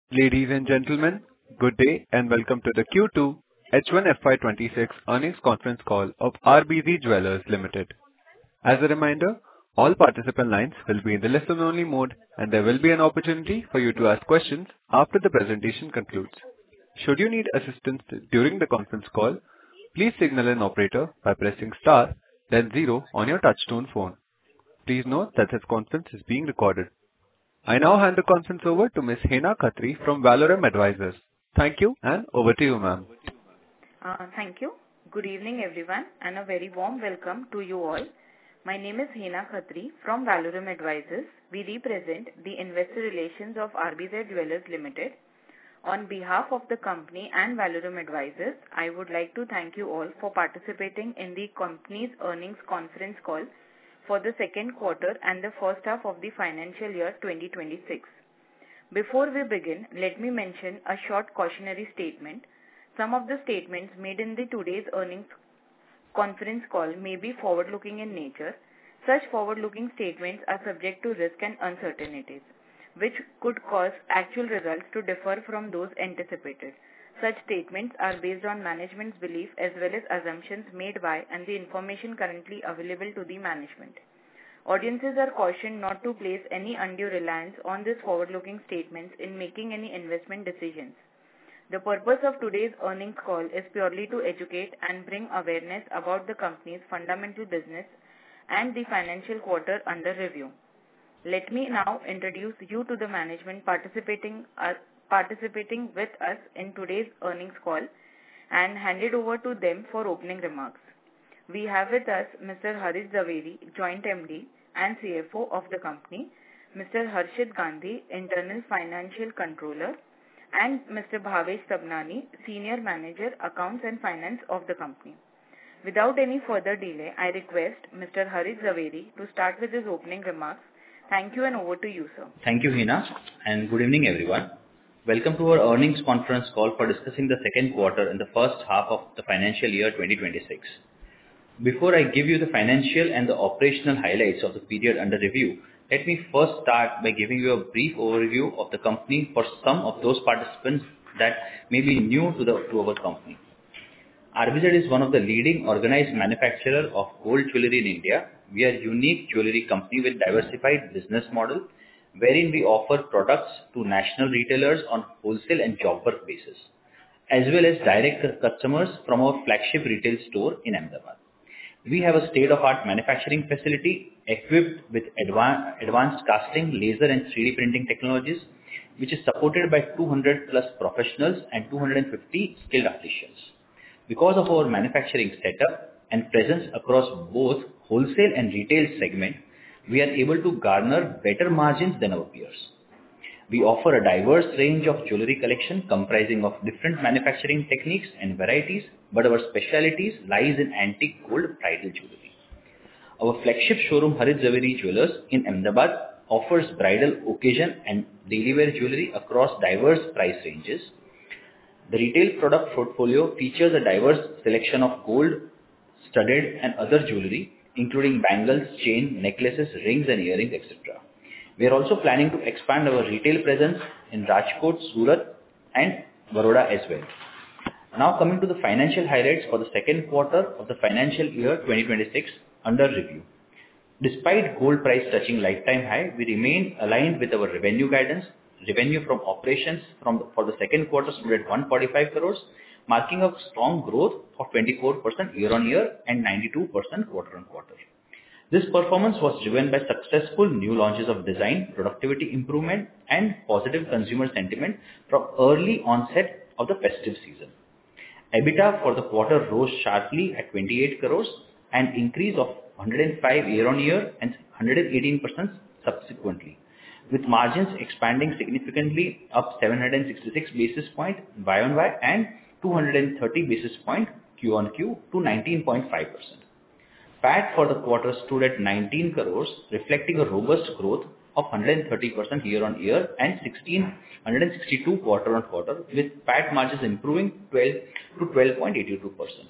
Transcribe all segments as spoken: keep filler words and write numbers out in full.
Ladies and gentlemen, good day and welcome to the Q two H one F Y twenty-six earnings conference call of R B C Jewellers Limited. As a reminder, all participant lines will be in the listen-only mode, and there will be an opportunity for you to ask questions after the presentation concludes. Should you need assistance during the conference call, please signal an operator by pressing star, then zero on your touchtone phone. Please note that this conference is being recorded. I now hand the conference over to Miss Hena Khatri from Valorem Advisors. Thank you, and over to you, ma'am. Uh, Thank you. Good evening, everyone, and a very warm welcome to you all. My name is Hena Khatri from Valorem Advisors. We represent the investor relations of R B Z Jewellers Limited. On behalf of the company and Valorem Advisors, I would like to thank you all for participating in the company's earnings conference call for the second quarter and the first half of the financial year twenty twenty-six. Before we begin, let me mention a short cautionary statement. Some of the statements made in the today's earnings conference call may be forward-looking in nature. Such forward-looking statements are subject to risk and uncertainties, which could cause actual results to differ from those anticipated. Such statements are based on management's belief as well as assumptions made by and the information currently available to the management. Audiences are cautioned not to place any undue reliance on these forward-looking statements in making any investment decisions. The purpose of today's earnings call is purely to educate and bring awareness about the company's fundamental business and the financial quarter under review. Let me now introduce you to the management participating uh, participating with us in today's earnings call and hand it over to them for opening remarks. We have with us Mister Harit Zaveri, Joint M D and C F O of the company, Mister Harshit Gandhi, Internal Financial Controller, and Mister Bhavesh Sabnani, Senior Manager, Accounts and Finance of the company. Without any further delay, I request Mister Harit Zaveri to start with his opening remarks. Thank you, and over to you, sir. Thank you, Hina, and good evening, everyone. Welcome to our earnings conference call for discussing the second quarter and the first half of the financial year twenty twenty-six. Before I give you the financial and the operational highlights of the period under review, let me first start by giving you a brief overview of the company for some of those participants that may be new to, the, to our company. R B Z is one of the leading organized manufacturers of gold jewelry in India. We are a unique jewelry company with diversified business model, wherein we offer products to national retailers on wholesale and job work basis, as well as direct customers from our flagship retail store in Ahmedabad. We have a state-of-art manufacturing facility equipped with advanced, advanced casting, laser and three D printing technologies, which is supported by two hundred plus professionals and two hundred fifty skilled artisans. Because of our manufacturing setup and presence across both wholesale and retail segment, we are able to garner better margins than our peers. We offer a diverse range of jewelry collection comprising of different manufacturing techniques and varieties, but our specialities lies in antique gold bridal jewelry. Our flagship showroom, Harit Zaveri Jewellers in Ahmedabad, offers bridal occasion and daily wear jewelry across diverse price ranges. The retail product portfolio features a diverse selection of gold, studded and other jewelry, including bangles, chain, necklaces, rings and earrings, et cetera. We are also planning to expand our retail presence in Rajkot, Surat and Baroda as well. Now coming to the financial highlights for the second quarter of the financial year twenty twenty-six under review. Despite gold price touching lifetime high, we remain aligned with our revenue guidance. Revenue from operations from the, for the second quarter stood at one hundred forty-five crores, marking a strong growth of twenty-four percent year-on-year and ninety-two percent quarter-on-quarter. This performance was driven by successful new launches of design, productivity improvement, and positive consumer sentiment from early onset of the festive season. EBITDA for the quarter rose sharply at twenty-eight crores, an increase of one hundred five year-on-year and one hundred eighteen percent subsequently, with margins expanding significantly up seven hundred sixty-six basis points Y-on-Y and two hundred thirty basis points Q-on-Q to nineteen point five percent. P A T for the quarter stood at nineteen crores, reflecting a robust growth of one hundred thirty percent year-on-year and one thousand six hundred sixty-two quarter-on-quarter, with P A T margins improving twelve to twelve point eight two percent.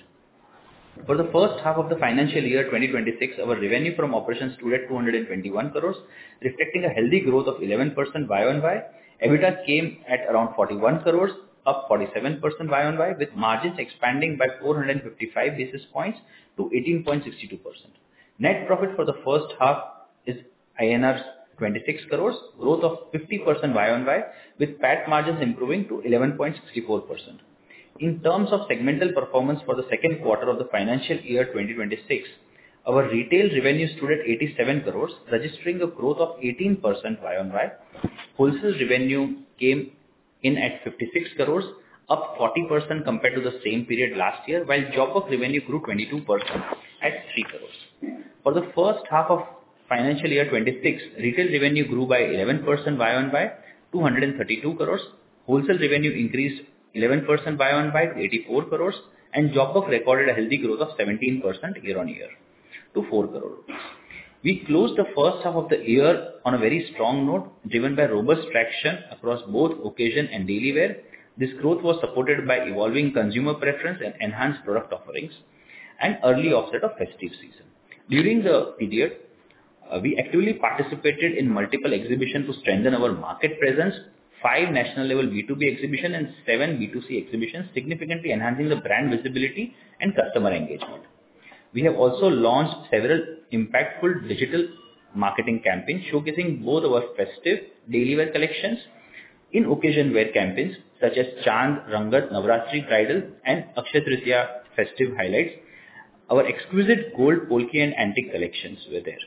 For the first half of the financial year twenty twenty-six, our revenue from operations stood at two hundred twenty-one crores, reflecting a healthy growth of eleven percent Y-on-Y EBITDA came at around forty-one crores, up forty-seven percent Y on Y, with margins expanding by four hundred fifty-five basis points to eighteen point six two percent. Net profit for the first half is I N R twenty-six crores, growth of fifty percent Y on Y, with P A T margins improving to eleven point six four percent. In terms of segmental performance for the second quarter of the financial year twenty twenty-six, our retail revenue stood at eighty-seven crores, registering a growth of eighteen percent Y on Y. Wholesale revenue came in at fifty-six crores, up forty percent compared to the same period last year, while job work revenue grew twenty-two percent at three crores. For the first half of financial year twenty-six, retail revenue grew by eleven percent Y on Y, two hundred thirty-two crores. Wholesale revenue increased eleven percent Y on Y to eighty-four crores, and job work recorded a healthy growth of seventeen percent year on year to four crores. We closed the first half of the year on a very strong note, driven by robust traction across both occasion and daily wear. This growth was supported by evolving consumer preference and enhanced product offerings and early offset of festive season. During the period, uh, we actively participated in multiple exhibitions to strengthen our market presence, five national level B two B exhibitions and seven B two C exhibitions, significantly enhancing the brand visibility and customer engagement. We have also launched several impactful digital marketing campaigns showcasing both our festive daily wear collections in occasion wear campaigns such as Chand, Rangat, Navratri Bridal and Akshaya Tritiya festive highlights. Our exquisite gold, polki and antique collections were there.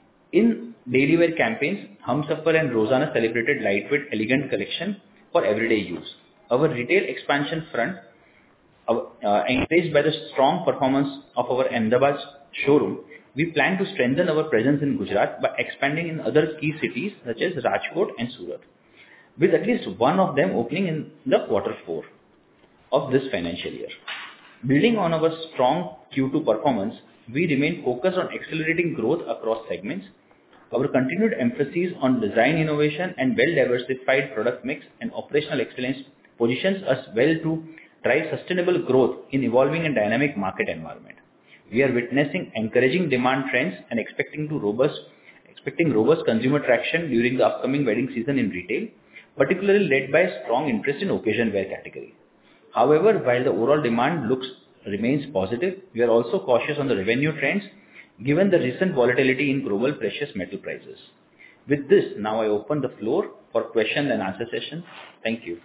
In daily wear campaigns, Humsafar and Rozana celebrated lightweight, elegant collection for everyday use. Our retail expansion front, uh, encouraged by the strong performance of our Ahmedabad showroom, we plan to strengthen our presence in Gujarat by expanding in other key cities such as Rajkot and Surat, with at least one of them opening in the quarter four of this financial year. Building on our strong Q two performance, we remain focused on accelerating growth across segments. Our continued emphasis on design innovation and well-diversified product mix and operational excellence positions us well to drive sustainable growth in evolving and dynamic market environment. We are witnessing encouraging demand trends and expecting to robust, expecting robust consumer traction during the upcoming wedding season in retail, particularly led by strong interest in occasion wear category. However, while the overall demand looks remains positive, we are also cautious on the revenue trends given the recent volatility in global precious metal prices. With this, now I open the floor for question and answer session. Thank you.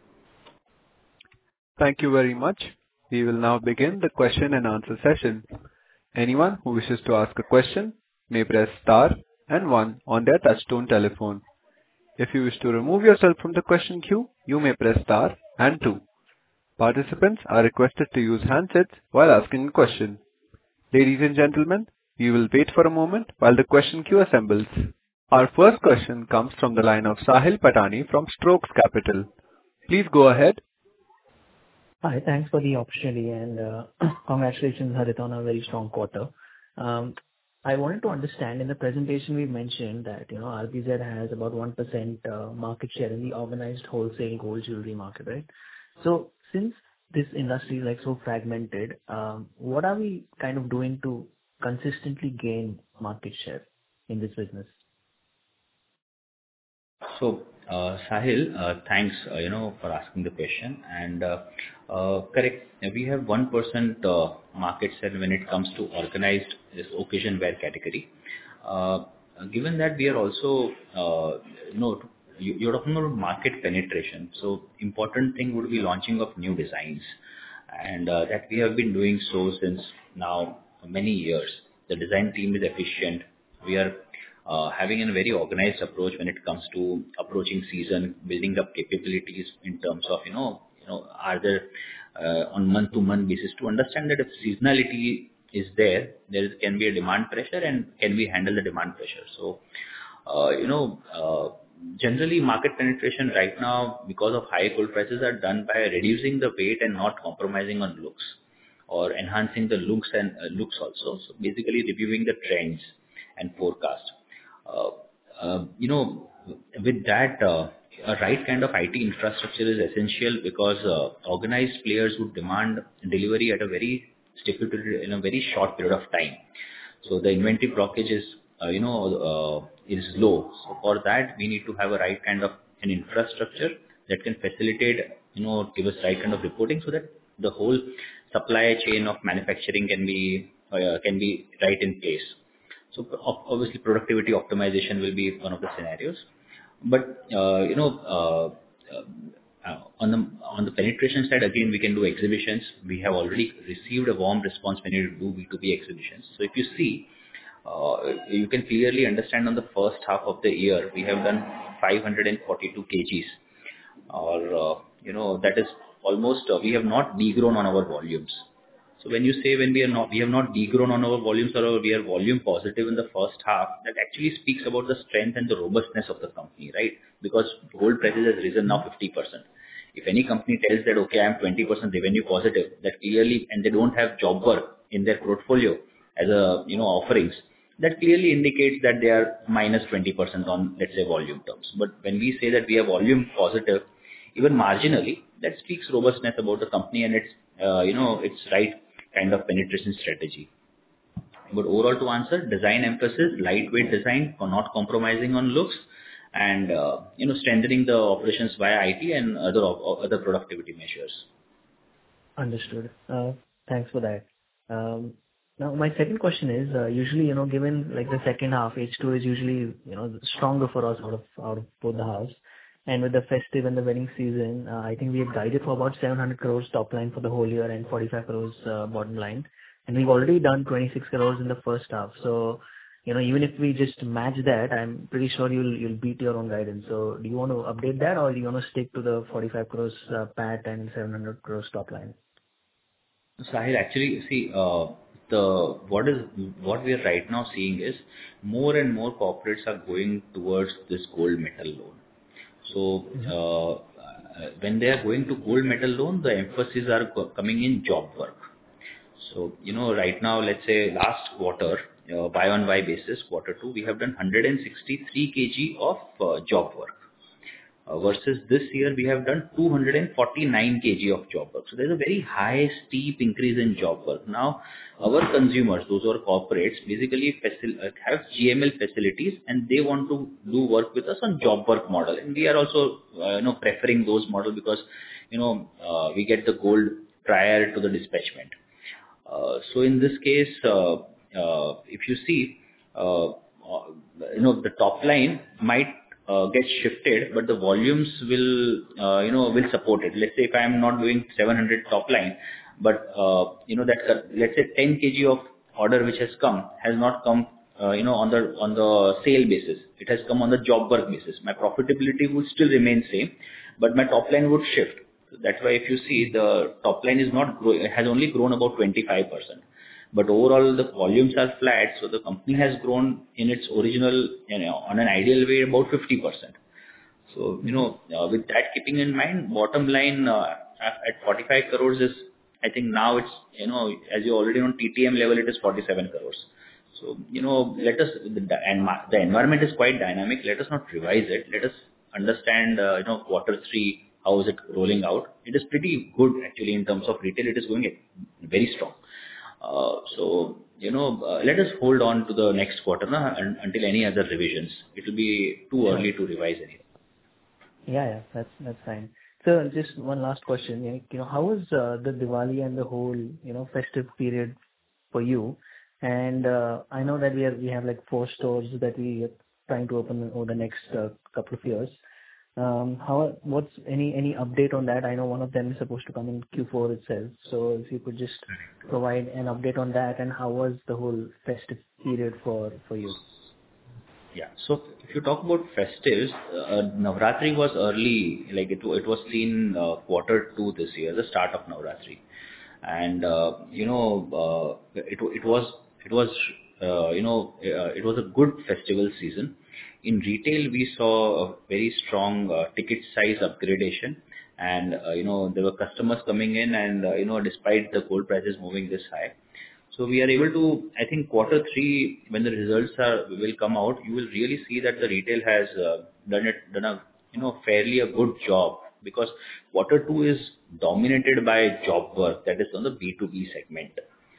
Thank you very much. We will now begin the question and answer session. Anyone who wishes to ask a question may press star and one on their touchtone telephone. If you wish to remove yourself from the question queue, you may press star and two. Participants are requested to use handsets while asking a question. Ladies and gentlemen, we will wait for a moment while the question queue assembles. Our first question comes from the line of Sahil Patani from Strokes Capital. Please go ahead. Hi, thanks for the opportunity and uh, congratulations, Harit, on a very strong quarter. Um, I wanted to understand, in the presentation we mentioned that, you know, R B Z has about one percent uh, market share in the organized wholesale gold jewelry market, right? So since this industry is like so fragmented, um, what are we kind of doing to consistently gain market share in this business? So, uh, Sahil, uh, thanks, uh, you know, for asking the question. And uh, uh, correct, we have one percent uh, market share when it comes to organized this occasion wear category. Uh, given that we are also, uh, you know, you, you're talking about market penetration. So, important thing would be launching of new designs, and uh, that we have been doing so since now many years. The design team is efficient. We are Uh, having a very organized approach when it comes to approaching season, building up capabilities in terms of, you know, you know, are there uh, on month-to-month basis to understand that if seasonality is there, there can be a demand pressure and can we handle the demand pressure. So, uh, you know, uh, generally market penetration right now because of high gold prices are done by reducing the weight and not compromising on looks or enhancing the looks and uh, looks also. So basically reviewing the trends and forecast. Uh, uh, you know, with that, uh, a right kind of I T infrastructure is essential because uh, organized players would demand delivery at a very stipulated in a very short period of time. So the inventory blockage is, uh, you know, uh, is low. So for that, we need to have a right kind of an infrastructure that can facilitate, you know, give us right kind of reporting so that the whole supply chain of manufacturing can be uh, can be right in place. So ob- obviously productivity optimization will be one of the scenarios. But uh, you know, uh, uh, uh, on the on the penetration side, again, we can do exhibitions. We have already received a warm response when you do B two B exhibitions. So if you see, uh, you can clearly understand on the first half of the year, we have done five hundred forty-two kgs, or uh, you know, that is almost uh, we have not degrown on our volumes. So when you say when we are not, we have not degrown on our volumes or we are volume positive in the first half, that actually speaks about the strength and the robustness of the company, right? Because gold prices has risen now fifty percent. If any company tells that, okay, I am twenty percent revenue positive, that clearly, and they don't have job work in their portfolio as a, you know, offerings, that clearly indicates that they are minus twenty percent on, let's say, volume terms. But when we say that we are volume positive, even marginally, that speaks robustness about the company and its, uh, you know, its right kind of penetration strategy. But overall, to answer, design emphasis, lightweight design, for not compromising on looks, and uh, you know, strengthening the operations via I T and other op- other productivity measures. Understood. Uh, Thanks for that. Um, Now, my second question is, uh, usually, you know, given like the second half, H two is usually, you know, stronger for us out of out of both the halves. And with the festive and the wedding season, uh, I think we have guided for about seven hundred crores top line for the whole year and forty-five crores uh, bottom line. And we've already done twenty-six crores in the first half. So, you know, even if we just match that, I'm pretty sure you'll you'll beat your own guidance. So do you want to update that, or do you want to stick to the forty-five crores uh, P A T and seven hundred crores top line? Sahil, actually, see, uh, the what is what we are right now seeing is more and more corporates are going towards this gold metal loan. So uh, when they are going to gold metal loan, the emphasis are co- coming in job work. So, you know, right now, let's say last quarter, uh, Y on Y basis, quarter two, we have done one hundred sixty-three kilograms of uh, job work. Uh, versus this year, we have done two hundred forty-nine kilograms of job work. So there's a very high, steep increase in job work. Now, our consumers, those who are corporates, basically facil- uh, have G M L facilities and they want to do work with us on job work model. And we are also, uh, you know, preferring those model because, you know, uh, we get the gold prior to the dispatchment. Uh, So in this case, uh, uh, if you see, uh, uh, you know, the top line might uh, get shifted, but the volumes will, uh, you know, will support it. Let's say if I am not doing seven hundred top line, but, uh, you know, that, uh, let's say ten kilograms of order which has come, has not come, uh, you know, on the, on the sale basis. It has come on the job work basis. My profitability would still remain same, but my top line would shift. So that's why if you see the top line is not growing, it has only grown about twenty-five percent. But overall the volumes are flat, so the company has grown in its original, you know, on an ideal way about fifty percent. So, you know, uh, with that keeping in mind, bottom line uh, at forty-five crores is, I think now it's, you know, as you already know, T T M level, it is forty-seven crores. So, you know, let us, the, and the environment is quite dynamic. Let us not revise it. Let us understand, uh, you know, quarter three, how is it rolling out? It is pretty good actually in terms of retail. It is going very strong. Uh, so, you know, uh, let us hold on to the next quarter na, un, until any other revisions. It will be too Sure. early to revise anything. Yeah, yeah, that's that's fine. So just one last question. yeah, You know, how was uh, the Diwali and the whole, you know, festive period for you? And uh, I know that we are we have like four stores that we are trying to open over the next uh, couple of years. Um, how what's any any update on that? I know one of them is supposed to come in Q four itself. So if you could just provide an update on that, and how was the whole festive period for for you? Yeah. So if you talk about festives, uh, Navratri was early, like it, it was seen uh, quarter two this year, the start of Navratri. And, uh, you know, uh, it, it was, it was, uh, you know, uh, it was a good festival season. In retail, we saw a very strong uh, ticket size upgradation. And, uh, you know, there were customers coming in and, uh, you know, despite the gold prices moving this high. So we are able to, I think quarter three, when the results are, will come out, you will really see that the retail has uh, done it, done a, you know, fairly a good job, because quarter two is dominated by job work, that is on the B two B segment.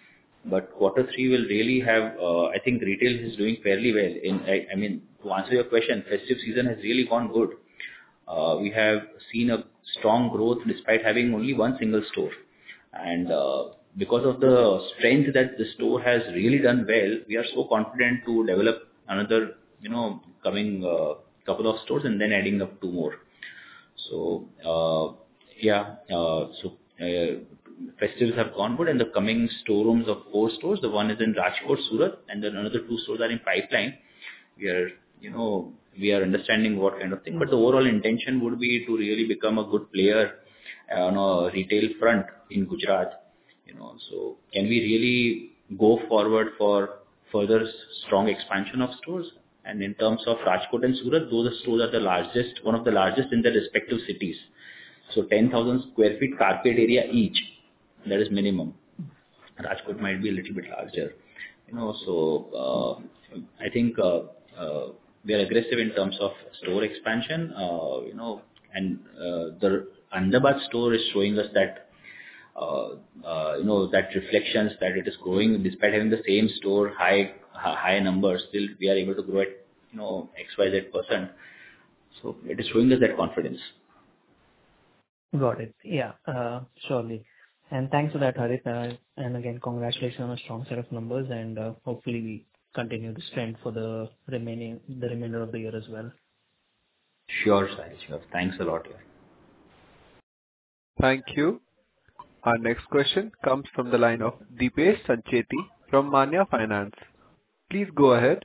But quarter three will really have, uh, I think retail is doing fairly well. In, I, I mean, to answer your question, festive season has really gone good. uh, we have seen a strong growth despite having only one single store. And uh, because of the strength that the store has really done well, we are so confident to develop another, you know, coming uh, couple of stores and then adding up two more. So, uh, yeah, uh, so uh, festivals have gone good, and the coming storerooms of four stores, the one is in Rajkot, Surat, and then another two stores are in pipeline. We are, you know, we are understanding what kind of thing, but the overall intention would be to really become a good player on a retail front in Gujarat. You know, so can we really go forward for further strong expansion of stores? And in terms of Rajkot and Surat, those stores are the largest, one of the largest in their respective cities. So ten thousand square feet carpet area each, that is minimum. Rajkot might be a little bit larger. You know, so uh, I think uh, uh, we are aggressive in terms of store expansion. Uh, you know, and uh, the Ahmedabad store is showing us that uh, uh, you know that reflections that it is growing despite having the same store, high high numbers. Still, we are able to grow at you know X Y Z percent. So it is showing us that confidence. Got it. Yeah, uh, surely. And thanks for that, Harit. Uh, and again, congratulations on a strong set of numbers, and uh, hopefully we continue this trend for the remaining the remainder of the year as well. Sure, Sahil. Sure. Thanks a lot. Yeah. Thank you. Our next question comes from the line of Deepesh Sancheti from Manya Finance. Please go ahead.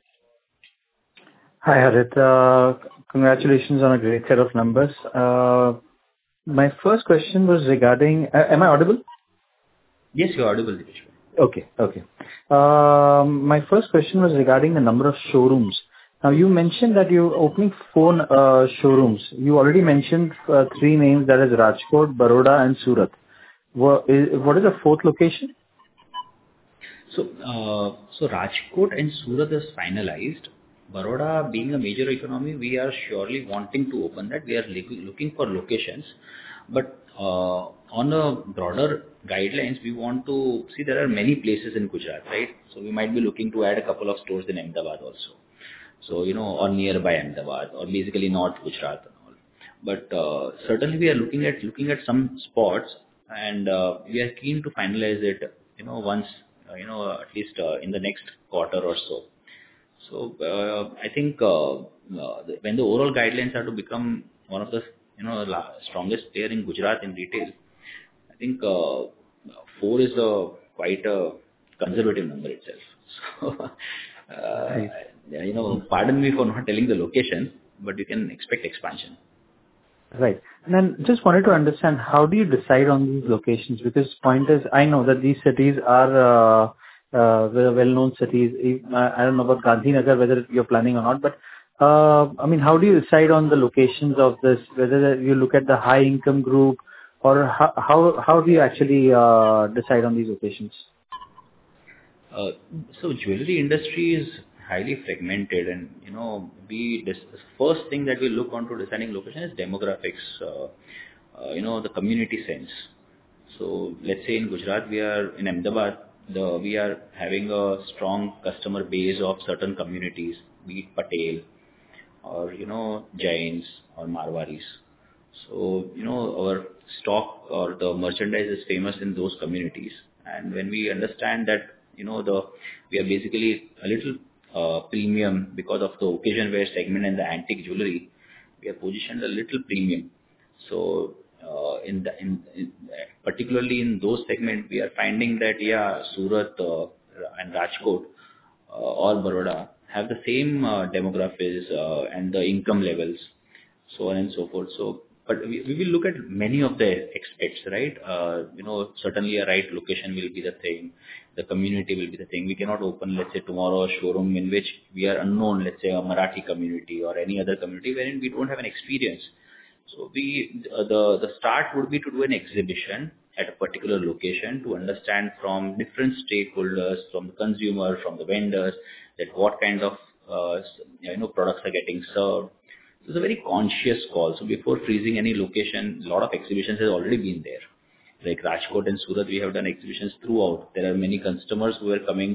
Hi, Harit. Uh, congratulations on a great set of numbers. Uh, my first question was regarding... Uh, am I audible? Yes, you're audible, Deepesh. Okay, okay. Um, my first question was regarding the number of showrooms. Now, you mentioned that you're opening four uh, showrooms. You already mentioned uh, three names, that is Rajkot, Baroda and Surat. What is, what is the fourth location? So, uh, so Rajkot and Surat is finalized. Baroda being a major economy, we are surely wanting to open that. We are looking for locations. But uh, on a broader guidelines, we want to see there are many places in Gujarat, right? So we might be looking to add a couple of stores in Ahmedabad also. So, you know, or nearby Ahmedabad, or basically North Gujarat and all. But uh, certainly we are looking at looking at some spots, and uh, we are keen to finalize it, you know, once, uh, you know, at least uh, in the next quarter or so. So uh, I think uh, uh, the, when the overall guidelines are to become one of the, you know, la- strongest player in Gujarat in retail, I think uh, four is a quite a conservative number itself. So, uh, Right. you know, pardon me for not telling the location, but you can expect expansion. Right. And then just wanted to understand, how do you decide on these locations? Because point is, I know that these cities are uh, uh, well-known cities. If- uh, I don't know about Gandhinagar, whether you're planning or not, but uh, I mean, how do you decide on the locations of this? Whether you look at the high income group, or how how, how do you actually uh, decide on these locations? Uh, so jewelry industry is highly fragmented, and you know, we this the first thing that we look onto deciding location is demographics. Uh, uh, you know, the community sense. So let's say in Gujarat, we are in Ahmedabad. The we are having a strong customer base of certain communities, be it Patel or you know Jains or Marwaris. So you know our stock or the merchandise is famous in those communities, and when we understand that you know the we are basically a little uh, premium because of the occasion wear segment and the antique jewelry, we are positioned a little premium. So uh, in the in, in particularly in those segments, we are finding that yeah, Surat uh, and Rajkot uh, or Baroda have the same uh, demographics uh, and the income levels, so on and so forth. So, but we, we will look at many of the aspects, right? Uh, you know, certainly a right location will be the thing. The community will be the thing. We cannot open, let's say, tomorrow a showroom in which we are unknown, let's say a Marathi community or any other community wherein we don't have an experience. So we, uh, the, the start would be to do an exhibition at a particular location to understand from different stakeholders, from the consumer, from the vendors, that what kind of, uh, you know, products are getting served. So it's a very conscious call. So before freezing any location, a lot of exhibitions has already been there. Like Rajkot and Surat, we have done exhibitions throughout. There are many customers who are coming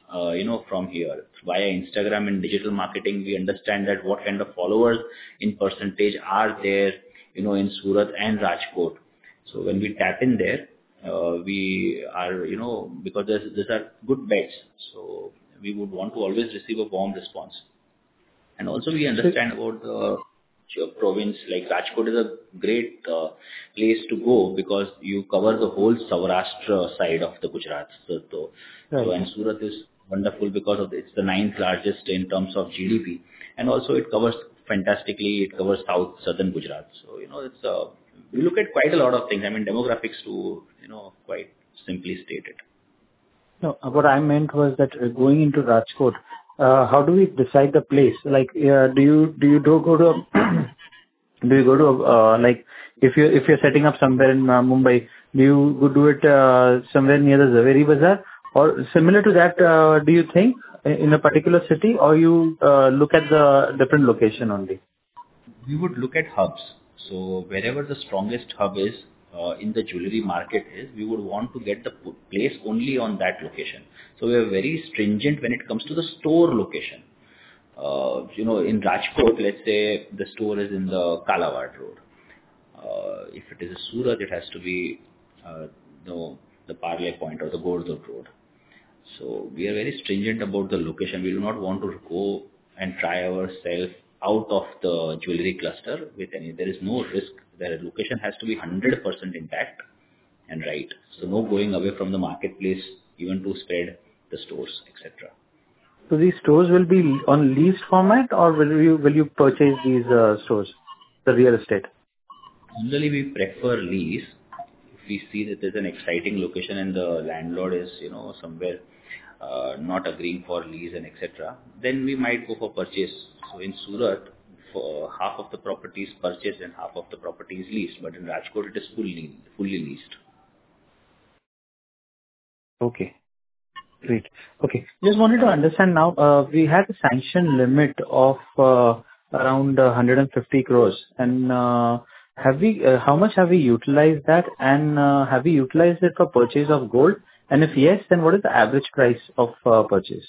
uh, you know, from here. Via Instagram and digital marketing, we understand that what kind of followers in percentage are there, you know, in Surat and Rajkot. So when we tap in there, uh, we are, you know, because there's, these are good bets. So we would want to always receive a warm response. And also we understand about the province, like Rajkot is a great uh, place to go because you cover the whole Saurashtra side of the Gujarat. So, so, Right. so and Surat is wonderful because of it's the ninth largest in terms of G D P, and also it covers fantastically. It covers south southern Gujarat. So you know it's uh, we look at quite a lot of things. I mean demographics to you know quite simply stated. No, what I meant was that uh, going into Rajkot, uh, how do we decide the place? Like, uh, do you do you do go to do you go to uh, like if you if you're setting up somewhere in uh, Mumbai, do you go do it uh, somewhere near the Zaveri Bazaar or similar to that? Uh, do you think in a particular city, or you uh, look at the different location only? We would look at hubs. So wherever the strongest hub is uh, in the jewelry market is, we would want to get the p- place only on that location. So we are very stringent when it comes to the store location. Uh, you know, in Rajkot, let's say the store is in the Kalawad Road. Uh, if it is a Surat, it has to be uh, the, the Parle Point or the Gordot Road. So we are very stringent about the location. We do not want to go and try ourselves out of the jewelry cluster with any. There is no risk. The location has to be one hundred percent intact and right. So no going away from the marketplace even to spread the stores, et cetera. So these stores will be on leased format, or will you will you purchase these uh, stores, the real estate? Generally, we prefer lease. If we see that there's an exciting location and the landlord is, you know, somewhere uh, not agreeing for lease and et cetera, then we might go for purchase. So in Surat, for half of the property is purchased and half of the property is leased, but in Rajkot it is fully fully leased. Okay. Great. Okay. Just wanted to understand now, uh, we had a sanction limit of uh, around uh, one hundred fifty crores. And uh, have we, uh, how much have we utilized that? And uh, have we utilized it for purchase of gold? And if yes, then what is the average price of uh, purchase?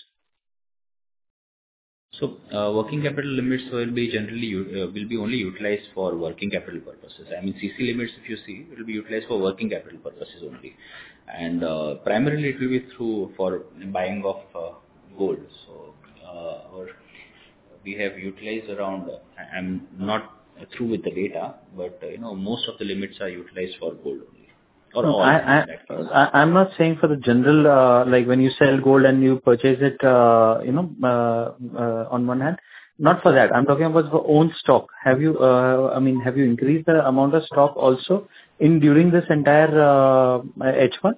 So, uh, working capital limits will be generally u- uh, will be only utilized for working capital purposes. I mean, C C limits, if you see, it will be utilized for working capital purposes only, and uh, primarily it will be through for buying of uh, gold. So, uh, or we have utilized around. I- I'm not through with the data, but uh, you know, most of the limits are utilized for gold only, or No, all I, in I, that case. I, I'm not saying for the general, uh, like when you sell gold and you purchase it, uh, you know, uh, uh, on one hand, not for that. I'm talking about for own stock. Have you, uh, I mean, have you increased the amount of stock also in during this entire uh, H one?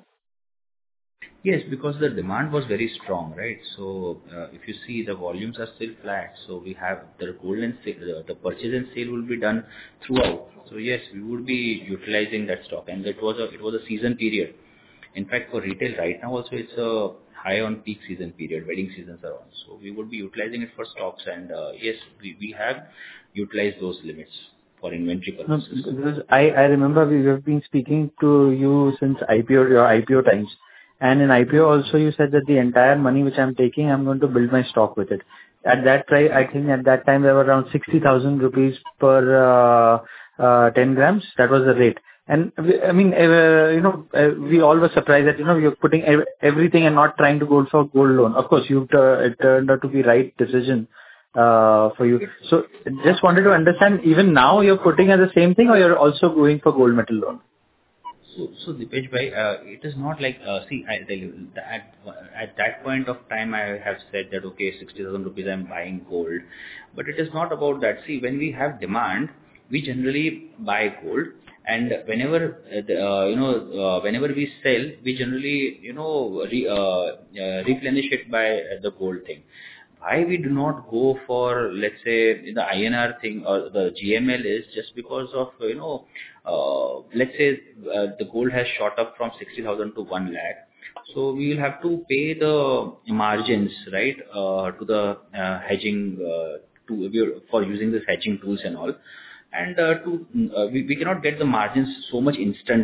Yes, because the demand was very strong, right? So, uh, if you see the volumes are still flat, so we have the gold and sale, the the purchase and sale will be done throughout. So yes, we would be utilizing that stock, and it was a it was a season period. In fact, for retail right now also it's a high on peak season period, wedding seasons are on. So we would be utilizing it for stocks, and uh, yes, we we have utilized those limits for inventory No, purposes. because I, I remember we have been speaking to you since I P O, your I P O times. And in I P O also you said that the entire money which I'm taking, I'm going to build my stock with it. At that price, I think at that time there were around sixty thousand rupees per uh, uh, ten grams. That was the rate. And we, I mean, uh, you know, uh, we all were surprised that, you know, you're putting ev- everything and not trying to go for gold loan. Of course, you uh, it turned out to be right decision uh, for you. So just wanted to understand, even now you're putting as the same thing, or you're also going for gold metal loan? So, so Dipesh bhai, uh, it is not like, uh, see, I tell you, at, at that point of time, I have said that, okay, sixty thousand rupees I'm buying gold, but it is not about that. See, when we have demand, we generally buy gold, and whenever, uh, the, uh, you know, uh, whenever we sell, we generally, you know, re, uh, uh, replenish it by uh, the gold thing. Why we do not go for, let's say, the I N R thing or the G M L is just because of, you know, uh, let's say uh, the gold has shot up from sixty thousand to one lakh. So we will have to pay the margins, right, uh, to the uh, hedging, uh, to, for using this hedging tools and all. And uh, to uh, we, we cannot get the margins so much instantly.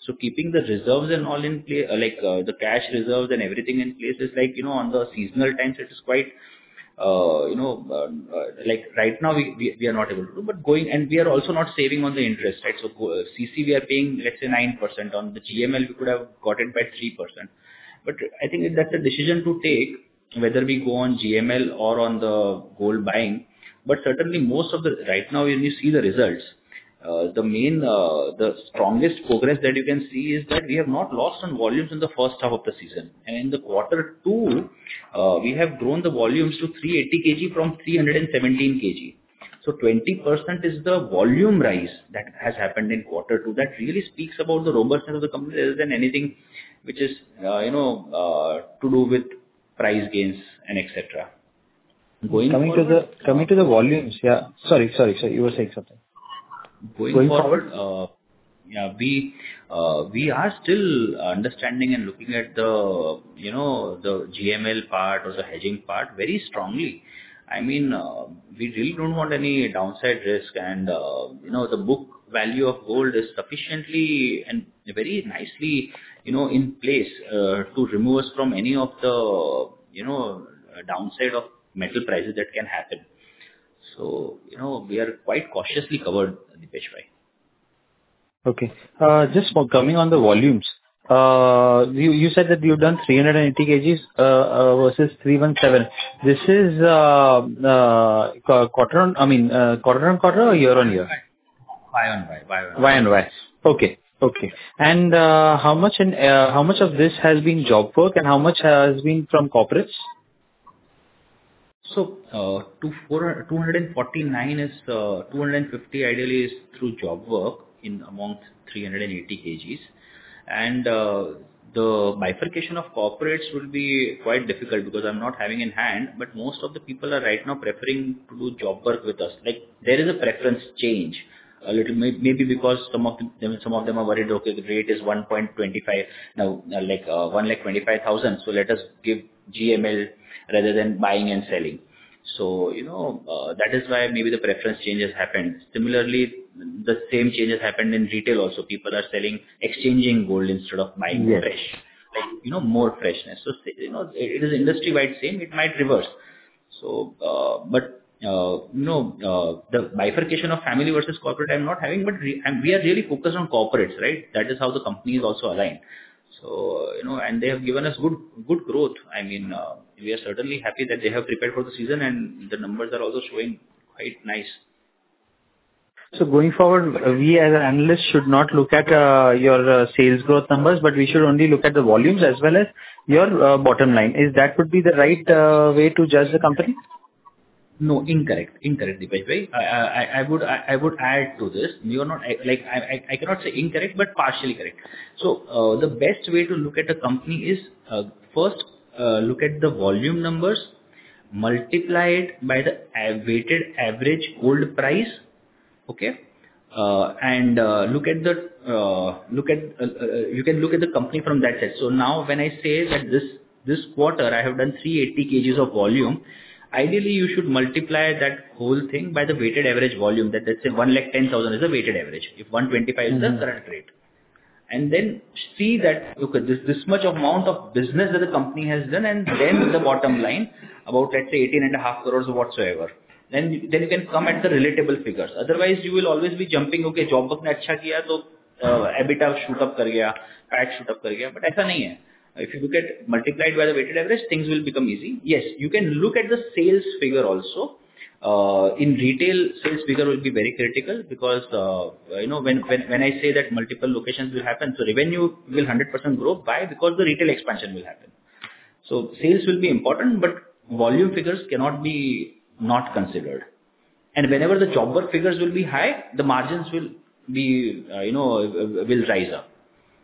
So keeping the reserves and all in place, uh, like uh, the cash reserves and everything in place is like, you know, on the seasonal times, it is quite, uh, you know, uh, uh, like right now we, we, we are not able to do, but going, and we are also not saving on the interest, right? So go, uh, C C we are paying, let's say nine percent. On the G M L, we could have got it by three percent. But I think that's a decision to take, whether we go on G M L or on the gold buying. But certainly most of the, right now when you see the results, uh, the main, uh, the strongest progress that you can see is that we have not lost on volumes in the first half of the season. And in the quarter two, uh, we have grown the volumes to three hundred eighty kilograms from three hundred seventeen kilograms. So twenty percent is the volume rise that has happened in quarter two. That really speaks about the robustness of the company rather than anything which is, uh, you know, uh, to do with price gains and et cetera. Going coming forward, to the coming to the volumes, yeah. Sorry, sorry, sorry. You were saying something. Going, going forward, forward? Uh, yeah, we uh, we are still understanding and looking at the, you know, the G M L part or the hedging part very strongly. I mean, uh, we really don't want any downside risk, and uh, you know, the book value of gold is sufficiently and very nicely, you know, in place uh, to remove us from any of the, you know, downside of metal prices that can happen. So, you know, we are quite cautiously covered, Dipesh bhai. Okay. Uh, just for coming on the volumes, uh, you, you said that you've done three hundred eighty kilograms uh, uh, versus three seventeen. This is uh, uh, quarter on, I mean, uh, quarter on quarter or year on year? Y on Y. Y on Y. Y on Y. Okay. Okay. And uh, how much in, uh, how much of this has been job work and how much has been from corporates? So, uh, two hundred forty-nine is, uh, two hundred fifty ideally is through job work in amongst three hundred eighty kilograms. And uh, the bifurcation of corporates will be quite difficult because I'm not having in hand, but most of the people are right now preferring to do job work with us. Like, there is a preference change. A little, maybe because some of them, some of them are worried, okay, the rate is one point two five, now, like, uh, one lakh twenty-five thousand, so let us give G M L rather than buying and selling. So, you know, uh, that is why maybe the preference changes happened. Similarly, the same changes happened in retail also. People are selling, exchanging gold instead of buying yes. fresh, like, you know, more freshness. So, you know, it is industry-wide same, it might reverse. So, uh, but, uh, you know, uh, the bifurcation of family versus corporate I'm not having, but re- and we are really focused on corporates, right? That is how the company is also aligned. So, you know, and they have given us good, good growth. I mean, uh, we are certainly happy that they have prepared for the season and the numbers are also showing quite nice. So going forward, we as an analyst should not look at uh, your uh, sales growth numbers, but we should only look at the volumes as well as your uh, bottom line. Is that would be the right uh, way to judge the company? No, incorrect. Incorrect, Dipesh bhai. I, I, I would I, I would add to this. You are not like I, I I cannot say incorrect, but partially correct. So uh, the best way to look at a company is uh, first uh, look at the volume numbers, multiply it by the weighted average gold price. Okay, uh, and uh, look at the uh, look at uh, uh, you can look at the company from that side. So now when I say that this this quarter I have done three hundred eighty kilograms of volume. Ideally, you should multiply that whole thing by the weighted average volume. That let's say one lakh ten thousand is the weighted average. If one twenty-five mm-hmm. is the current rate, and then see that okay, this this much amount of business that the company has done, and then the bottom line about let's say eighteen and a half crores or whatsoever. Then then you can come at the relatable figures. Otherwise, you will always be jumping. Okay, job work ने अच्छा किया तो EBITDA shoot up कर गया, P A T shoot up कर गया. But ऐसा नहीं है. If you look at multiplied by the weighted average, things will become easy. Yes, you can look at the sales figure also. Uh, in retail, sales figure will be very critical because, uh, you know, when, when, when I say that multiple locations will happen, so revenue will one hundred percent grow. Why? Because the retail expansion will happen. So sales will be important, but volume figures cannot be not considered. And whenever the job work figures will be high, the margins will be, uh, you know, will rise up.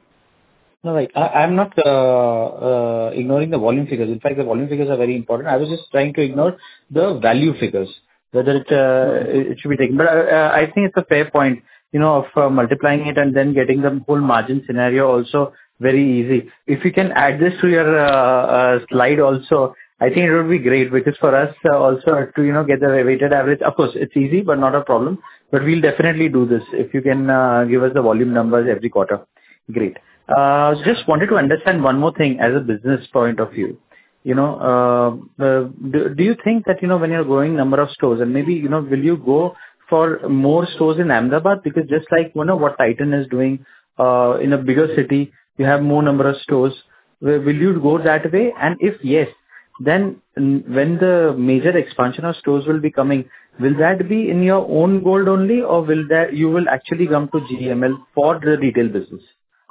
No, right. I, I'm not uh, uh, ignoring the volume figures. In fact, the volume figures are very important. I was just trying to ignore the value figures, whether it uh, it should be taken. But uh, I think it's a fair point, you know, of uh, multiplying it and then getting the whole margin scenario also very easy. If you can add this to your uh, uh, slide also, I think it would be great because for us uh, also to, you know, get the weighted average. Of course, it's easy, but not a problem. But we'll definitely do this if you can uh, give us the volume numbers every quarter. Great. Uh, Just wanted to understand one more thing as a business point of view. You know, uh, uh, do do you think that, you know, when you're growing number of stores and maybe, you know, will you go for more stores in Ahmedabad? Because just like, you know, what Titan is doing, uh, in a bigger city, you have more number of stores. Will will you go that way? And if yes, then mm, when the major expansion of stores will be coming, will that be in your own gold only, or will that you will actually come to G M L for the retail business?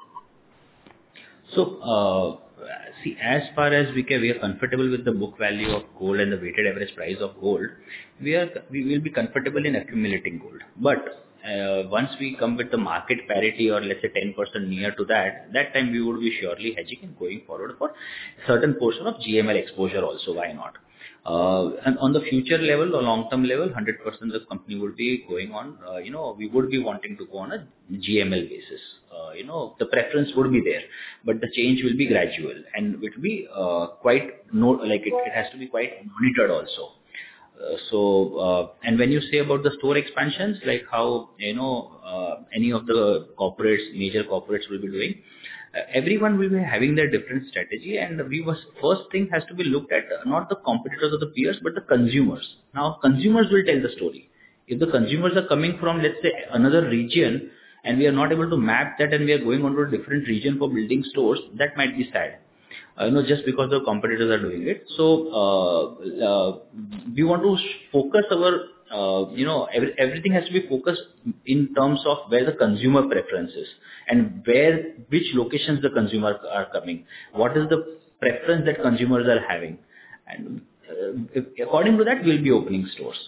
So, uh, see, as far as we can, we are comfortable with the book value of gold and the weighted average price of gold, we are, we will be comfortable in accumulating gold. But uh, once we come with the market parity or let's say ten percent near to that, that time we would be surely hedging and going forward for certain portion of G M L exposure also. Why not? Uh, and on the future level or long-term level, one hundred percent the company would be going on, uh, you know, we would be wanting to go on a G M L basis. Uh, you know, the preference would be there, but the change will be gradual and it will be uh, quite, no, like it, it has to be quite monitored also. Uh, so, uh, and when you say about the store expansions, like how, you know, uh, any of the corporates, major corporates will be doing, uh, everyone will be having their different strategy, and we was first thing has to be looked at uh, not the competitors or the peers, but the consumers. Now, consumers will tell the story. If the consumers are coming from, let's say, another region, and we are not able to map that and we are going on to a different region for building stores, that might be sad. Uh, you know, just because the competitors are doing it. So, uh, uh, we want to focus our, uh, you know, every, everything has to be focused in terms of where the consumer preference is and where, which locations the consumers are coming. What is the preference that consumers are having? And uh, if, according to that, we'll be opening stores.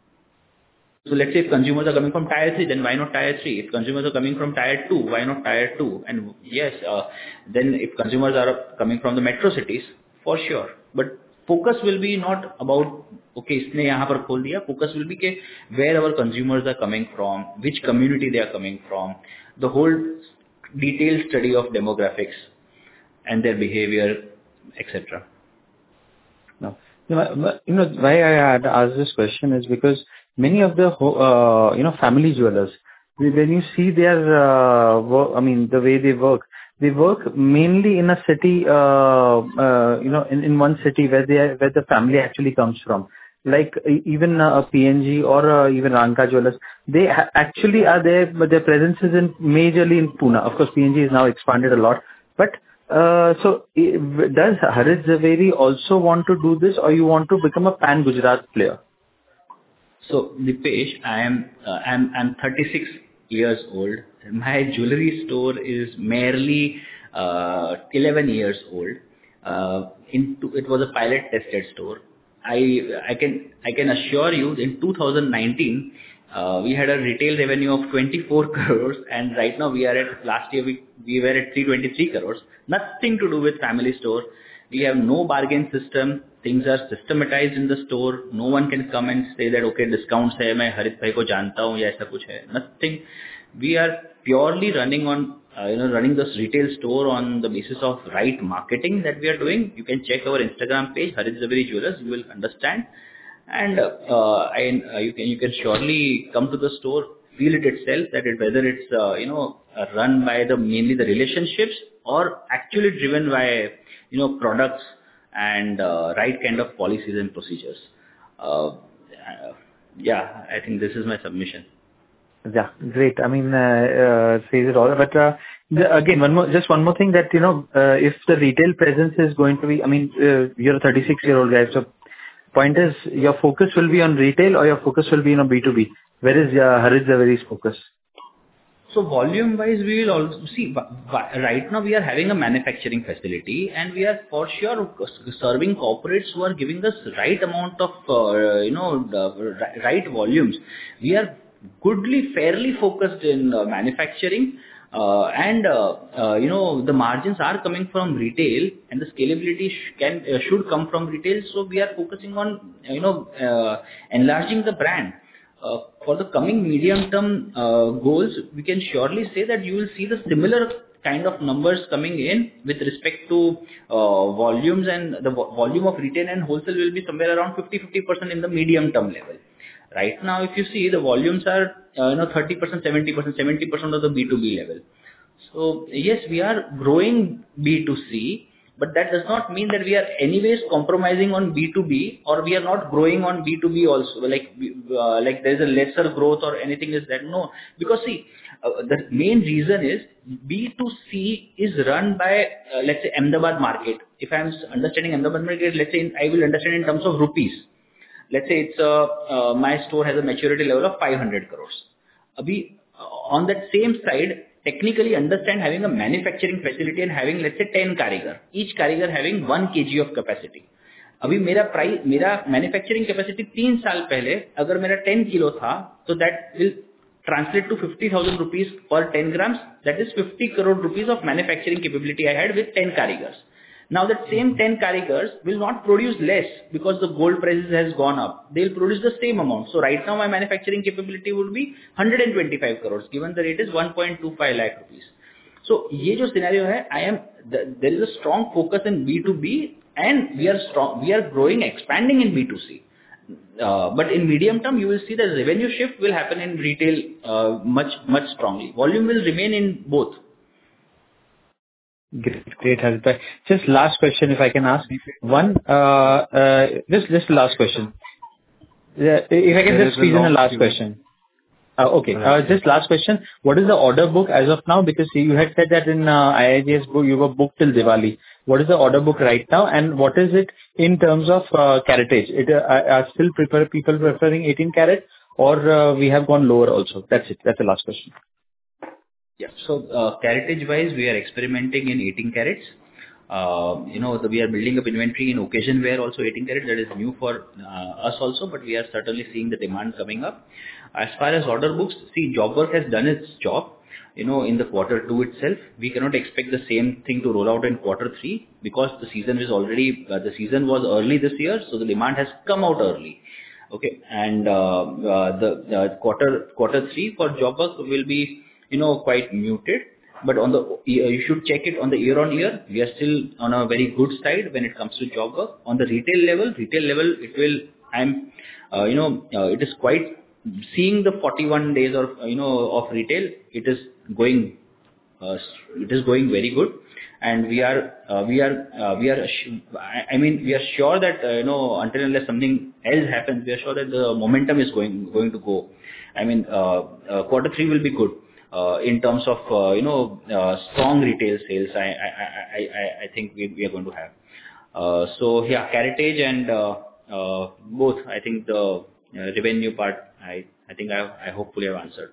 So let's say if consumers are coming from tier three, then why not tier three? If consumers are coming from tier two, why not tier two? And yes, uh, then if consumers are coming from the metro cities, for sure. But focus will be not about, okay, इसने यहाँ पर खोल दिया. Focus will be के where our consumers are coming from, which community they are coming from, the whole detailed study of demographics and their behavior, et cetera. No. You know, why I had asked this question is because many of the, uh, you know, family jewelers, when you see their, uh, work, I mean, the way they work, they work mainly in a city, uh, uh, you know, in, in one city where they are, where the family actually comes from. Like even uh, a P N G or uh, even Ranka Jewelers, they ha- actually are there, but their presence is in majorly in Pune. Of course, P N G is now expanded a lot, but Uh, so, i- does Harit Zaveri also want to do this, or you want to become a pan Gujarat player? So, Dipesh, I am uh, I'm I'm thirty-six years old. My jewelry store is merely uh, eleven years old. Uh, into it was a pilot tested store. I I can I can assure you, in two thousand nineteen. Uh, we had a retail revenue of twenty-four crores, and right now we are at, last year we, we were at three hundred twenty-three crores. Nothing to do with family store. We have no bargain system. Things are systematized in the store. No one can come and say that, okay, discounts hai, main Harit bhai ko janta hu, ya aisa kuch hai. Nothing. We are purely running on, uh, you know, running this retail store on the basis of right marketing that we are doing. You can check our Instagram page, Harit Zaveri Jewelers. You will understand. And uh, I, uh, you can you can surely come to the store, feel it itself, that it, whether it's uh, you know uh, run by the mainly the relationships or actually driven by you know products and uh, right kind of policies and procedures. Uh, uh, yeah, I think this is my submission. Yeah, great. I mean, uh, uh, says it all. But uh, the, again, one more, just one more thing that you know, uh, if the retail presence is going to be, I mean, uh, you're a thirty-six year old guy, so. Point is, your focus will be on retail or your focus will be on B two B? Where is uh, Harit Zaveri's focus? So volume wise, we will also see, right now we are having a manufacturing facility and we are for sure serving corporates who are giving us right amount of, uh, you know, the right volumes. We are goodly, fairly focused in uh, manufacturing. Uh, and, uh, uh, you know, the margins are coming from retail and the scalability sh- can uh, should come from retail. So we are focusing on, you know, uh, enlarging the brand. Uh, for the coming medium-term uh, goals, we can surely say that you will see the similar kind of numbers coming in with respect to uh, volumes, and the vo- volume of retail and wholesale will be somewhere around fifty to fifty percent in the medium-term level. Right now, if you see, the volumes are, uh, you know, thirty percent, seventy percent, seventy percent of the B two B level. So yes, we are growing B two C, but that does not mean that we are anyways compromising on B two B, or we are not growing on B two B also. Like uh, like there is a lesser growth or anything is that. No, because see, uh, the main reason is B two C is run by uh, let's say Ahmedabad market. If I am understanding Ahmedabad market, let's say in, I will understand in terms of rupees. Let's say it's a uh, my store has a maturity level of five hundred crores. Abhi, uh, on that same side, technically understand having a manufacturing facility and having let's say ten karigar, each karigar having one kilogram of capacity. अभी मेरा price मेरा manufacturing capacity तीन साल पहले अगर मेरा ten kilo था, तो that will translate to fifty thousand rupees per ten grams. That is fifty crore rupees of manufacturing capability I had with ten karigars. Now that same ten karigars will not produce less because the gold prices has gone up. They'll produce the same amount. So right now my manufacturing capability would be one hundred twenty-five crores given the rate is one point two five lakh rupees. So ये जो scenario है, I am there is a strong focus in B two B and we are strong we are growing expanding in B two C. Uh, but in medium term you will see the revenue shift will happen in retail uh, much much strongly. Volume will remain in both. Great, great, Harit. Just last question, if I can ask. One, uh, uh, just, just last question. Yeah, if I can There just is a squeeze in a long last queue. question. Uh, okay, Right. uh, just last question. What is the order book as of now? Because you had said that in uh, I I G S book you were booked till Diwali. What is the order book right now, and what is it in terms of uh, caratage? It uh, are are still prefer people preferring eighteen carat, or uh, we have gone lower also? That's it. That's the last question. Yeah. So, uh, caratage wise, we are experimenting in eighteen carats. Uh, you know, the, we are building up inventory in occasion wear also eighteen carat. That is new for uh, us also, but we are certainly seeing the demand coming up. As far as order books, see, job work has done its job. You know, in the quarter two itself, we cannot expect the same thing to roll out in quarter three because the season is already, uh, the season was early this year, so the demand has come out early. Okay, and uh, uh, the uh, quarter quarter three for job work will be, you know, quite muted. But on the you should check it on the year on year. We are still on a very good side when it comes to job work. On the retail level, retail level, it will. I'm, uh, you know, uh, it is quite seeing the forty-one days of you know of retail. It is going, uh, it is going very good, and we are uh, we are uh, we are. I mean, we are sure that uh, you know until unless something else happens, we are sure that the momentum is going going to go. I mean, uh, uh, quarter three will be good. Uh, in terms of uh, you know uh, strong retail sales, I I I I, I think we, we are going to have. Uh, so yeah, caratage and uh, uh, both. I think the uh, revenue part. I I think I I hopefully have answered.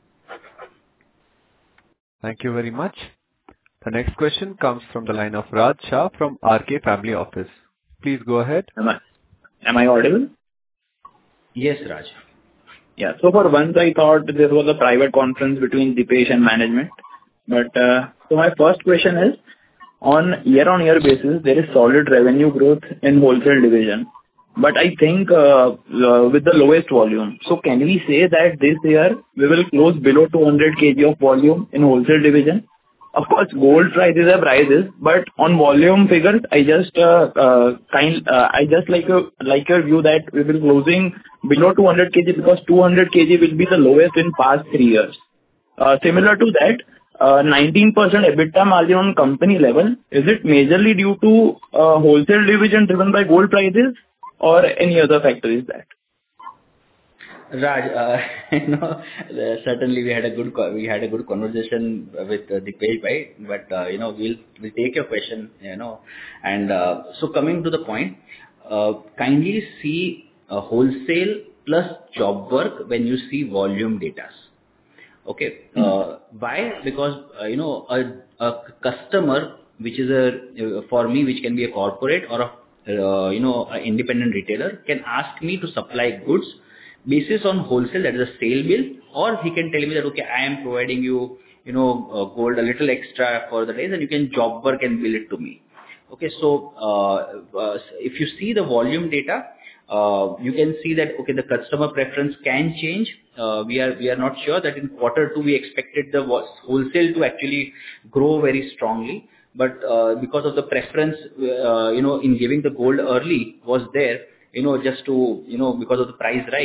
Thank you very much. The next question comes from the line of Raj Shah from R K Family Office. Please go ahead. Am I, am I audible? Yes, Raj. Yeah. So for once I thought this was a private conference between Dipesh and management. But uh, so my first question is, on year-on-year basis, there is solid revenue growth in wholesale division. But I think uh, uh, with the lowest volume. So can we say that this year we will close below two hundred kilograms of volume in wholesale division? Of course, gold prices are prices, but on volume figures, I just uh, uh, kind uh, I just like a, like your view that we will closing below two hundred kilograms because two hundred kilograms will be the lowest in past three years. Uh, similar to that, uh, nineteen percent EBITDA margin on company level, is it majorly due to uh, wholesale division driven by gold prices or any other factor is that? Raj, uh, you know, uh, certainly we had a good co- we had a good conversation with uh, Dipesh bhai, but uh, you know we'll we'll take your question, you know, and uh, so coming to the point, uh, kindly see uh, wholesale plus job work when you see volume data. Okay, uh, why? Because uh, you know a, a customer which is a uh, for me which can be a corporate or a uh, you know an independent retailer can ask me to supply goods basis on wholesale, that is a sale bill, or he can tell me that okay, I am providing you you know uh, gold a little extra for the days and you can job work and bill it to me. Okay, so uh, uh, if you see the volume data, uh, you can see that okay, the customer preference can change. Uh, we are we are not sure that in quarter two we expected the wholesale to actually grow very strongly, but uh, because of the preference uh, you know in giving the gold early was there, you know just to you know because of the price rise,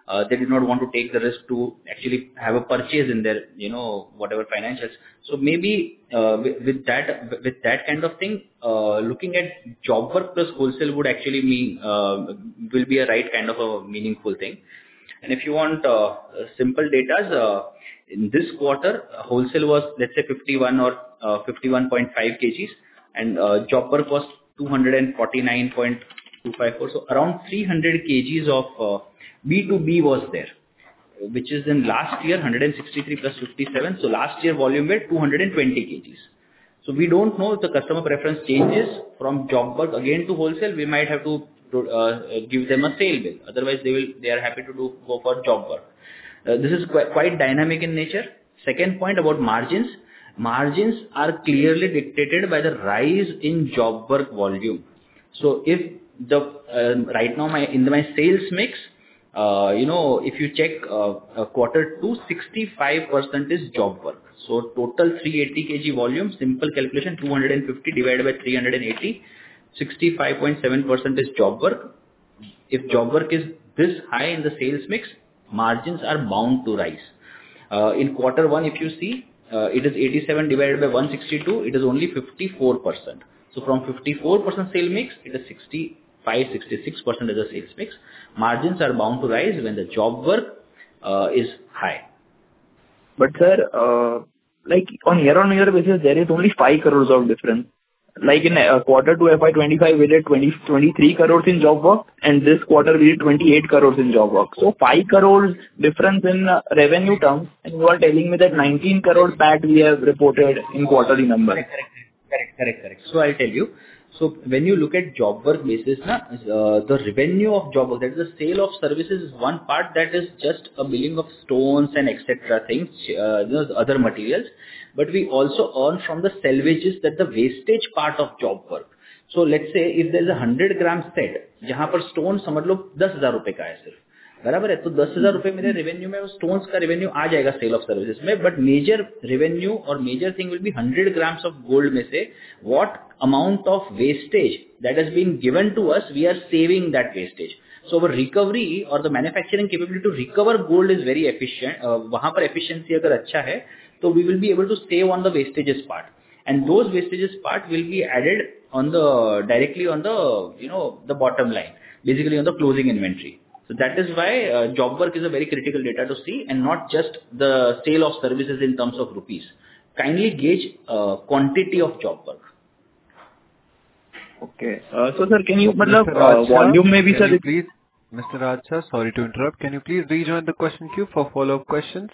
Uh, they did not want to take the risk to actually have a purchase in their, you know, whatever financials. So maybe uh, with, with that with that kind of thing, uh, looking at job work plus wholesale would actually mean uh, will be a right kind of a meaningful thing. And if you want uh, simple data, uh, in this quarter, uh, wholesale was, let's say, fifty-one or uh, fifty-one point five kgs, and uh, job work was two hundred forty-nine point two five four. So around three hundred kgs of uh, B two B was there, which is in last year one hundred sixty-three plus fifty-seven. So last year volume were two hundred twenty kgs. So we don't know if the customer preference changes from job work again to wholesale. We might have to uh, give them a sale bill. Otherwise, they will they are happy to do go for job work. Uh, this is quite, quite dynamic in nature. Second point about margins. Margins are clearly dictated by the rise in job work volume. So if the uh, right now my in my sales mix, uh, you know, if you check uh, uh, quarter two, sixty-five percent is job work. So total three hundred eighty kilograms volume, simple calculation, two hundred fifty divided by three hundred eighty, sixty-five point seven percent is job work. If job work is this high in the sales mix, margins are bound to rise. Uh, in quarter one, if you see, uh, it is eighty-seven divided by one hundred sixty-two, it is only fifty-four percent. So from fifty-four percent sale mix, it is sixty-five, sixty-six percent is the sales mix. Margins are bound to rise when the job work uh, is high. But sir, uh, like on year-on-year basis, there is only five crores of difference. Like in uh, quarter two F Y twenty-five, we did twenty, twenty-three crores in job work, and this quarter we did twenty-eight crores in job work. So five crores difference in uh, revenue terms, and you are telling me that nineteen crores PAT we have reported in quarterly numbers. Correct, correct, correct, correct, correct. So I'll tell you. So when you look at job work basis, na, uh, the revenue of job work, that is the sale of services, is one part that is just a billing of stones and et cetera things, uh, you know, other materials. But we also earn from the salvages, that the wastage part of job work. So let's say if there is a hundred gram set, जहाँ पर stone समझ लो दस हजार रुपए का है सिर्फ, बराबर है, तो दस हजार रुपए मेरे रेवेन्यू में stones का रेवेन्यू आ जाएगा सेल ऑफ सर्विसेज में, बट मेजर रेवेन्यू और major thing will be hundred grams of gold में से what amount of wastage that has been given to us, we are saving that wastage. So our recovery or the manufacturing capability to recover gold is very efficient. Uh, वहाँ पर efficiency अगर अच्छा है, so we will be able to save on the wastages part, and those wastages part will be added on the directly on the you know the bottom line, basically on the closing inventory. So that is why uh, job work is a very critical data to see, and not just the sale of services in terms of rupees. Kindly gauge uh, quantity of job work. Okay. Uh, so sir, can you, मतलब uh, volume में भी sir, please, Mister Raj sir, sorry to interrupt. Can you please rejoin the question queue for follow-up questions?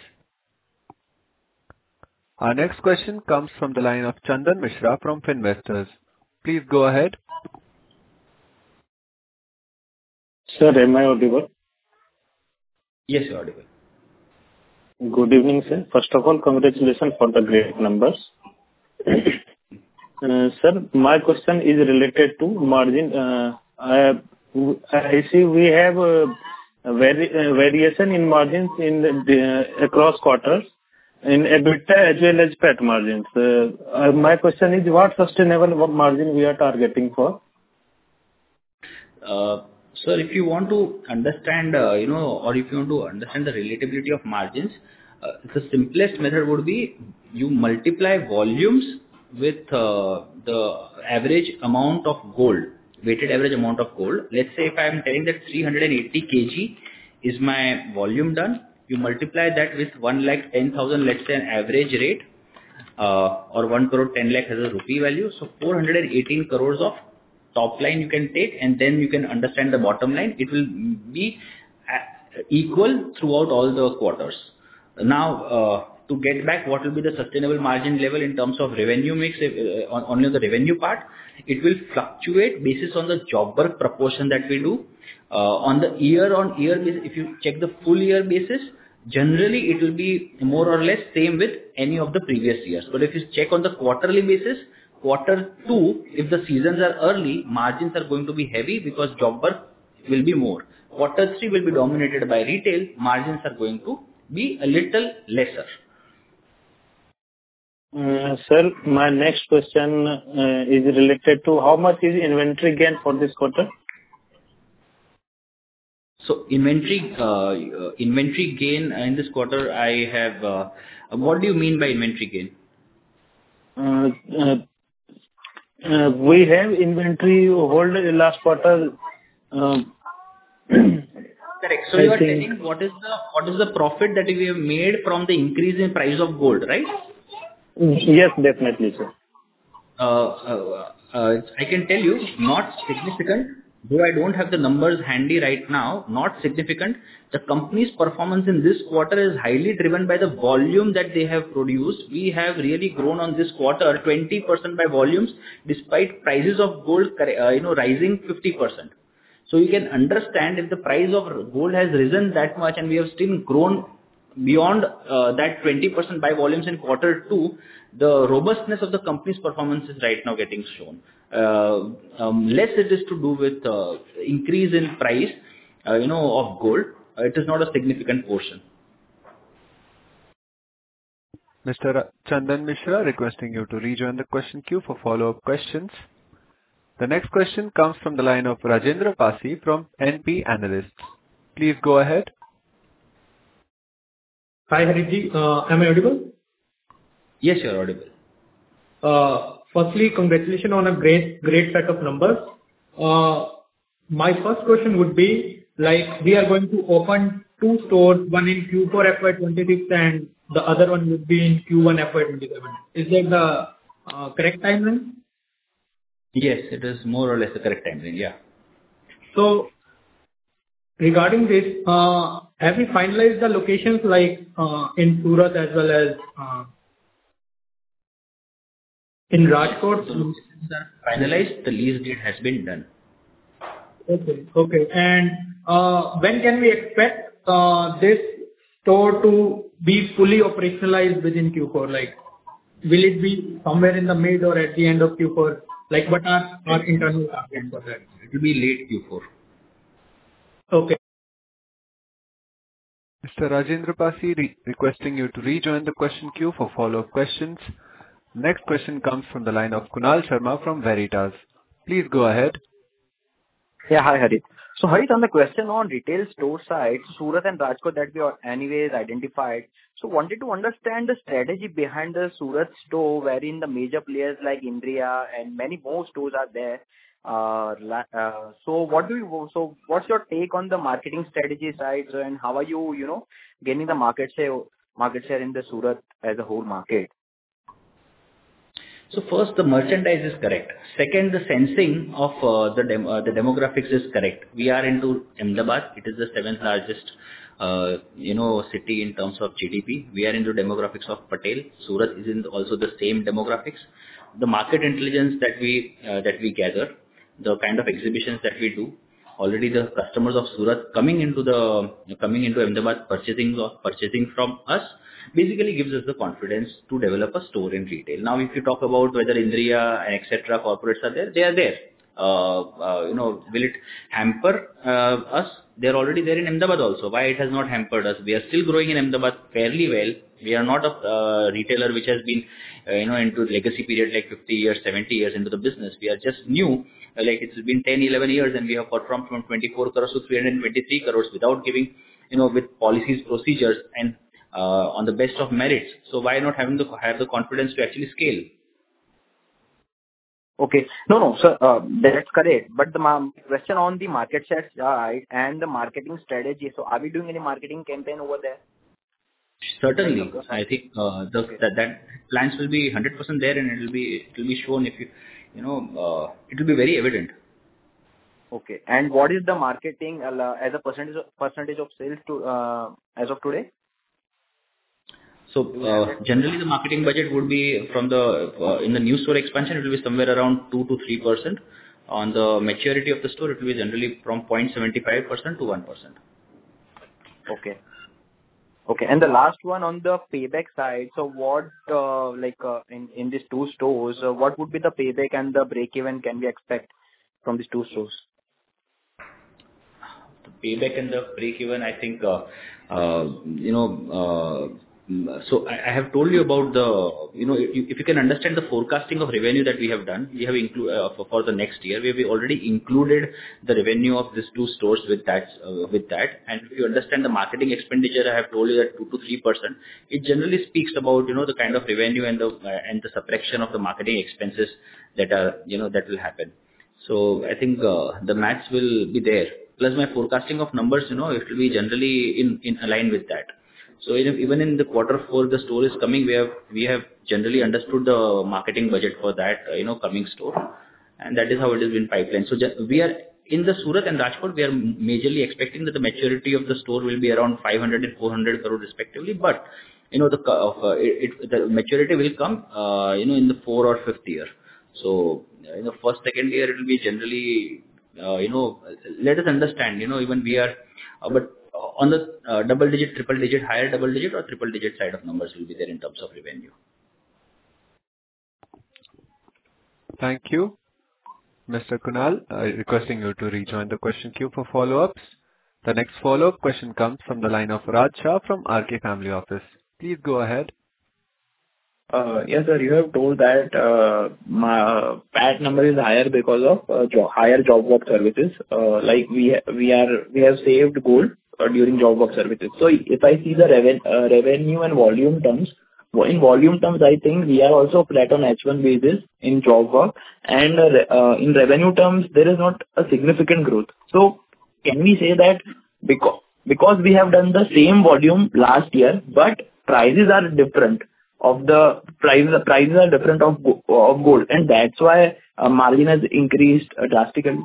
Our next question comes from the line of Chandan Mishra from Finvestors. Please go ahead. Sir, am I audible? Yes, you're audible. Good evening, sir. First of all, congratulations for the great numbers. Uh, sir, my question is related to margin. Uh, I, I see we have a, a vari, a variation in margins in the, the, across quarters in EBITDA as well as P A T margins. Uh, uh, my question is, what sustainable margin we are targeting for? Uh, sir, if you want to understand, uh, you know, or if you want to understand the relatability of margins, uh, the simplest method would be you multiply volumes with uh, the average amount of gold, weighted average amount of gold. Let's say if I am telling that three hundred eighty kilograms is my volume done, you multiply that with one lakh ten thousand, let's say an average rate, uh, or one crore ten lakh has a rupee value. So four hundred eighteen crores of top line you can take, and then you can understand the bottom line. It will be equal throughout all the quarters. Now, uh, to get back, what will be the sustainable margin level in terms of revenue mix, uh, on only the revenue part, it will fluctuate basis on the job work proportion that we do. Uh, on the year on year basis, if you check the full year basis, generally it will be more or less same with any of the previous years. But if you check on the quarterly basis, quarter two, if the seasons are early, margins are going to be heavy because job work will be more. Quarter three will be dominated by retail, margins are going to be a little lesser. Uh, sir, my next question uh, is related to how much is inventory gain for this quarter? So inventory uh, uh, inventory gain in this quarter, I have. Uh, what do you mean by inventory gain? Uh, uh, uh, we have inventory hold last quarter. Um, Correct. So you I are think telling what is the what is the profit that we have made from the increase in price of gold, right? yes, definitely, sir. Uh, uh, uh, I can tell you, not significant. Though I don't have the numbers handy right now, not significant. The company's performance in this quarter is highly driven by the volume that they have produced. We have really grown on this quarter twenty percent by volumes, despite prices of gold, uh, you know, rising fifty percent. So you can understand if the price of gold has risen that much and we have still grown beyond uh, that twenty percent by volumes in quarter two, the robustness of the company's performance is right now getting shown. Uh, um, less it is to do with uh, increase in price, uh, you know, of gold. Uh, it is not a significant portion. Mister Chandan Mishra requesting you to rejoin the question queue for follow-up questions. The next question comes from the line of Rajendra Pasi from N P Analysts. Please go ahead. Hi, Harit. Uh, am I audible? Yes, you're audible. Uh, firstly, congratulations on a great, great set of numbers. Uh, my first question would be, like, we are going to open two stores, one in Q four F Y twenty-six and the other one would be in Q one F Y twenty-seven. Is that the uh, correct timeline? Yes, it is more or less the correct timeline, yeah. So, regarding this, uh, have we finalized the locations like uh, in Surat as well as uh, in Rajkot? The locations are finalized, the lease deed has been done. Okay, okay. And uh, when can we expect uh, this store to be fully operationalized within Q four? Like, will it be somewhere in the mid or at the end of Q four? Like, what are our internal targets for that? It will be late Q four. Okay. Mister Rajendra Pasi re- requesting you to rejoin the question queue for follow-up questions. Next question comes from the line of Kunal Sharma from Veritas. Please go ahead. Yeah, hi, Harit. So, Harit, on the question on retail store side, Surat and Rajkot that we are anyways identified. So, wanted to understand the strategy behind the Surat store, wherein the major players like Indria and many more stores are there. Uh, la- uh, so, what do you? So, what's your take on the marketing strategy side, so, and how are you, you know, gaining the market share, market share in the Surat as a whole market? So first, the merchandise is correct. Second, the sensing of uh, the dem- uh, the demographics is correct. We are into Ahmedabad. It is the seventh largest, uh, you know, city in terms of G D P. We are into demographics of Patel. Surat is in also the same demographics. The market intelligence that we uh, that we gather, the kind of exhibitions that we do. Already the customers of Surat coming into the coming into Ahmedabad purchasing or purchasing from us basically gives us the confidence to develop a store in retail. Now, if you talk about whether Indria and et cetera corporates are there, they are there. Uh, uh, you know, will it hamper uh, us? They are already there in Ahmedabad also. Why it has not hampered us? We are still growing in Ahmedabad fairly well. We are not a uh, retailer which has been, uh, you know, into legacy period like fifty years, seventy years into the business. We are just new. Uh, like it's been ten, eleven years, and we have performed from twenty-four crores to three hundred twenty-three crores without giving, you know, with policies, procedures, and uh, on the best of merits. So why not having the have the confidence to actually scale? Okay. No, no, sir, uh, that's correct. But the ma- question on the market share side and the marketing strategy. So, are we doing any marketing campaign over there? Certainly, I think uh, the, Okay. that that plans will be one hundred percent there, and it will be it will be shown if you you know uh, it will be very evident. Okay. And what is the marketing uh, as a percentage of, percentage of sales to uh, as of today? So uh, generally, the marketing budget would be from the uh, in the new store expansion, it will be somewhere around two to three percent. On the maturity of the store, it will be generally from zero point seven five percent to one percent. Okay. Okay. And the last one on the payback side. So, what uh, like uh, in in these two stores, uh, what would be the payback and the break even can we expect from these two stores? The payback and the break even, I think, uh, uh, you know, uh, Mm, So I I have told you about the, you know, if you if you can understand the forecasting of revenue that we have done, we have inclu- uh, for for the next year, we have already included the revenue of these two stores with that. uh, with that. And if you understand the marketing expenditure, I have told you that two to three percent, it generally speaks about, you know, the kind of revenue and the uh, and the subtraction of the marketing expenses that are, you know, that will happen. So I think uh, the maths will be there. Plus my forecasting of numbers, you know, it will be generally in in align with that. So in- even in the quarter four, the store is coming, we have we have generally understood the marketing budget for that, uh, you know, coming store, and that is how it has been pipeline. So ju- we are in the Surat and Rajkot, we are majorly expecting that the maturity of the store will be around five hundred and four hundred crore respectively. But, you know, the co- of, uh, it, it- the maturity will come, uh, you know, in the four or fifth year. So, uh, in the first, second year, it will be generally, uh, you know, let us understand, you know, even we are, uh, but on the uh, double digit, triple digit, higher double digit or triple digit side of numbers will be there in terms of revenue. Thank you. Mister Kunal, uh, requesting you to rejoin the question queue for follow-ups. The next follow-up question comes from the line of Raj Shah from R K Family Office. Please go ahead. Uh, Yes, sir. You have told that uh, my uh, P A T number is higher because of uh, jo- higher job work services. Uh, Like we ha- we are we have saved gold uh, during job work services. So if I see the reven- uh, revenue and volume terms, wo- in volume terms, I think we are also flat on H one basis in job work, and uh, re- uh, in revenue terms, there is not a significant growth. So can we say that because because we have done the same volume last year, but prices are different, of the price, the prices are different of go- of gold, and that's why uh, margin has increased uh, drastically?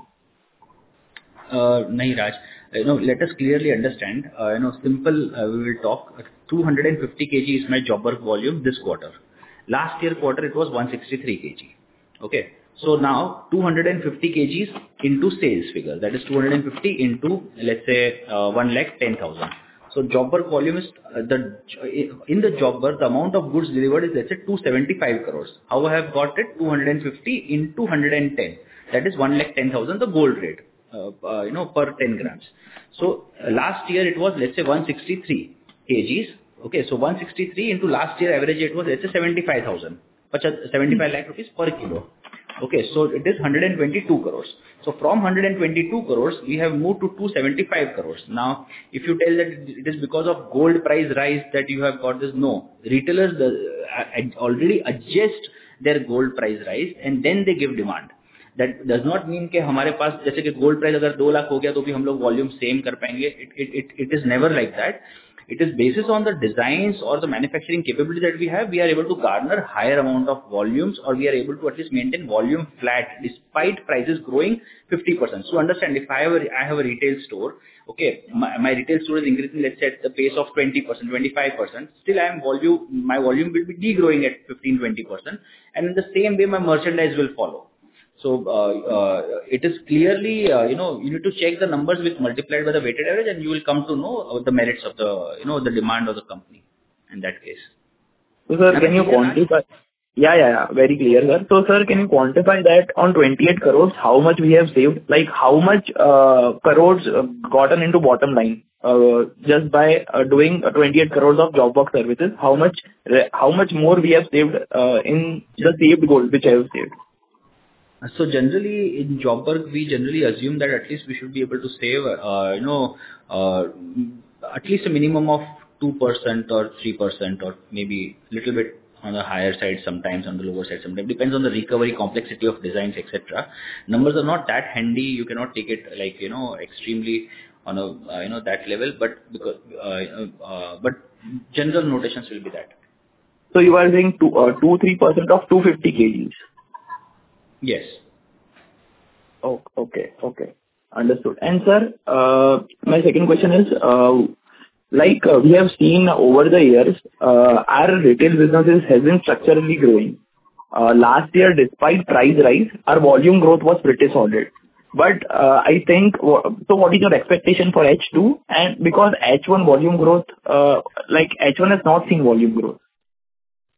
Uh, Nahi, Raj. You know, let us clearly understand, uh, you know, simple, uh, we will talk. uh, two hundred fifty kilograms is my job work volume this quarter. Last year quarter, it was one hundred sixty-three kilograms. Okay. So now two hundred fifty kilograms into sales figure. That is two hundred fifty into, let's say, uh, one lakh ten thousand. So job work volume is, uh, the, in the job work, the amount of goods delivered is, let's say, two hundred seventy-five crores. How I have got it? two hundred fifty into one hundred ten. That is one lakh ten thousand, the gold rate. Uh, uh, you know, per ten grams. So uh, last year it was, let's say, one hundred sixty-three kilograms. Okay, so one hundred sixty-three into last year average it was, let's say, seventy-five thousand, seventy-five lakh rupees per kilo. Okay, so it is one hundred twenty-two crores. So from one hundred twenty-two crores, we have moved to two hundred seventy-five crores. Now, if you tell that it is because of gold price rise that you have got this, no. Retailers uh, already adjust their gold price rise and then they give demand. That does not mean कि हमारे पास जैसे कि gold price अगर दो लाख हो गया तो भी हम लोग volume same कर पाएंगे. It it it it is never like that. It is basis on the designs or the manufacturing capability that we have. We are able to garner higher amount of volumes, or we are able to at least maintain volume flat despite prices growing fifty percent. So understand, if I have a, I have a retail store, okay, my, my retail store is increasing, let's say at the pace of twenty percent, twenty-five percent. Still, I am volume, my volume will be degrowing at fifteen, twenty percent, and in the same way, my merchandise will follow. So, uh, uh, it is clearly, uh, you know, you need to check the numbers with multiplied by the weighted average, and you will come to know the merits of the, you know, the demand of the company in that case. So, sir, can you quantify? Yeah, yeah, yeah, very clear, sir. So, sir, can you quantify that on twenty-eight crores, how much we have saved? Like, how much uh, crores uh, gotten into bottom line uh, just by uh, doing uh, twenty-eight crores of job work services? How much, re- how much more we have saved uh, in the saved gold which I have saved? So generally in job work, we generally assume that at least we should be able to save, uh, you know, uh, at least a minimum of two percent or three percent, or maybe little bit on the higher side sometimes, on the lower side sometimes. Depends on the recovery complexity of designs, et cetera. Numbers are not that handy. You cannot take it like, you know, extremely on a, uh, you know, that level, but because, uh, uh, but general notations will be that. So you are saying two, uh, two, three percent of two hundred fifty kilograms? Yes. Oh, okay, okay. Understood. And sir, uh, my second question is, uh, like uh, we have seen over the years, uh, our retail businesses has been structurally growing. Uh, last year, despite price rise, our volume growth was pretty solid. But uh, I think, so what is your expectation for H two? And because H one volume growth, uh, like H one has not seen volume growth.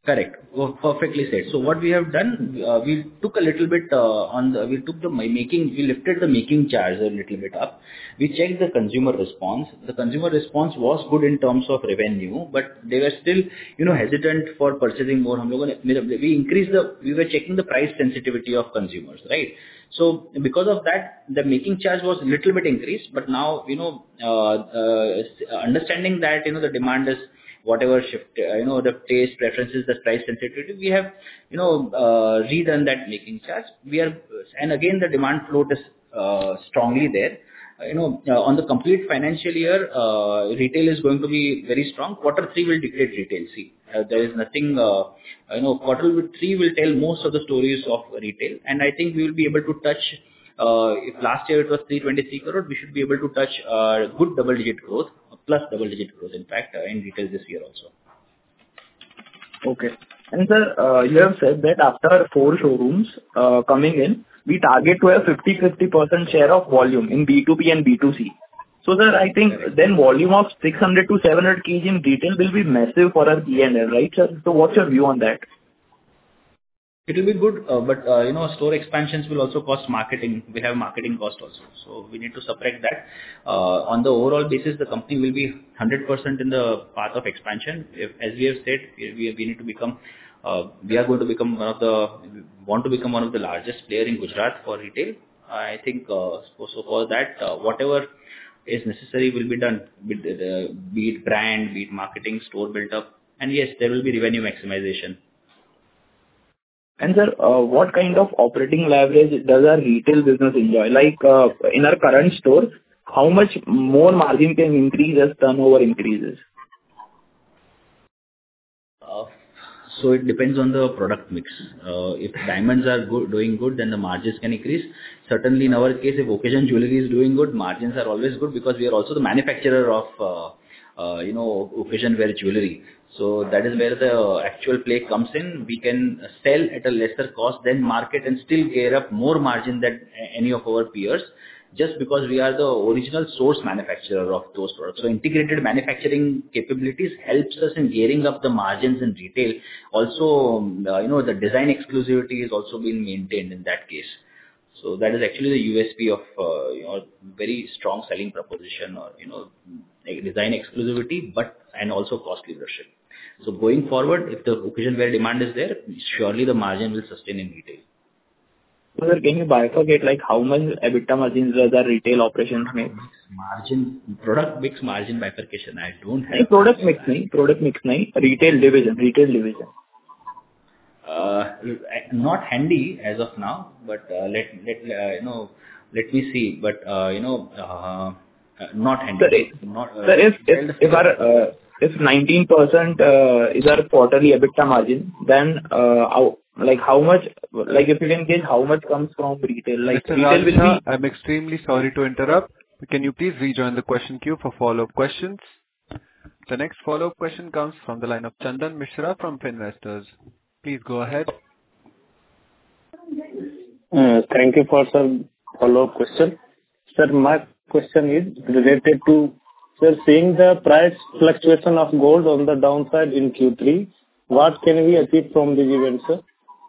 Correct. Oh, perfectly said. So what we have done, uh, we took a little bit uh, on the, we took the ma- making, we lifted the making charge a little bit up. We checked the consumer response. The consumer response was good in terms of revenue, but they were still, you know, hesitant for purchasing more. हम लोगों ने, we increased the, we were checking the price sensitivity of consumers, right? So because of that, the making charge was a little bit increased, but now, you know, uh, uh, understanding that, you know, the demand is whatever shift, uh, you know, the taste preferences, the price sensitivity, we have, you know, uh, redone that making charge. We are, and again, the demand float is uh, strongly there. Uh, you know, uh, on the complete financial year, uh, retail is going to be very strong. Quarter three will dictate retail. See, uh, there is nothing, uh, you know, quarter three will tell most of the stories of retail, and I think we will be able to touch. Uh, if last year it was three twenty-three crore, we should be able to touch uh, good double-digit growth, plus double-digit growth, in fact, uh, in retail this year also. Okay. And sir, uh, you have said that after four showrooms uh, coming in, we target to have fifty fifty percent share of volume in B two B and B two C. So sir, I think then volume of six hundred to seven hundred kilograms in retail will be massive for our P and L, right sir? So what's your view on that? It will be good, uh, but uh, you know, store expansions will also cost marketing. We have marketing cost also, so we need to subtract that. Uh, on the overall basis, the company will be one hundred percent in the path of expansion. If, as we have said, we, we need to become, uh, we are going to become one of the, want to become one of the largest player in Gujarat for retail. I think uh, so, so for that, uh, whatever is necessary will be done, be it, uh, be it brand, be it marketing, store built up, and yes, there will be revenue maximization. And sir, uh, what kind of operating leverage does our retail business enjoy? Like uh, in our current store, how much more margin can increase as turnover increases? Uh, so it depends on the product mix. Uh, if diamonds are good, doing good, then the margins can increase. Certainly in our case, if occasion jewelry is doing good, margins are always good because we are also the manufacturer of, uh, uh, you know, occasion wear jewelry. So that is where the actual play comes in. We can sell at a lesser cost than market and still gear up more margin than any of our peers, just because we are the original source manufacturer of those products. So integrated manufacturing capabilities helps us in gearing up the margins in retail. Also, uh, you know, the design exclusivity is also being maintained in that case. So that is actually the U S P of uh, you know, very strong selling proposition, or you know, design exclusivity, but and also cost leadership. So going forward, if the occasion wear demand is there, surely the margin will sustain in retail. So sir, can you bifurcate like how much EBITDA margins does our retail operations make? Margin, product mix margin bifurcation, I don't have. नहीं, product mix नहीं, product mix नहीं, retail division, retail division. Uh, not handy as of now, but uh, let let uh, you know, let me see. But uh, you know, uh, uh, not handy. Sir, if, not, uh, sir, if if, if our uh, if nineteen percent uh, is our quarterly EBITDA margin, then uh, how, like how much, like if you can gauge how much comes from retail, like Mister retail will Rajshah, be. I'm extremely sorry to interrupt. Can you please rejoin the question queue for follow-up questions? The next follow-up question comes from the line of Chandan Mishra from Finvestors. Please go ahead. Uh, thank you for some follow-up question. Sir, my question is related to, sir, seeing the price fluctuation of gold on the downside in Q three, what can we achieve from this event, sir?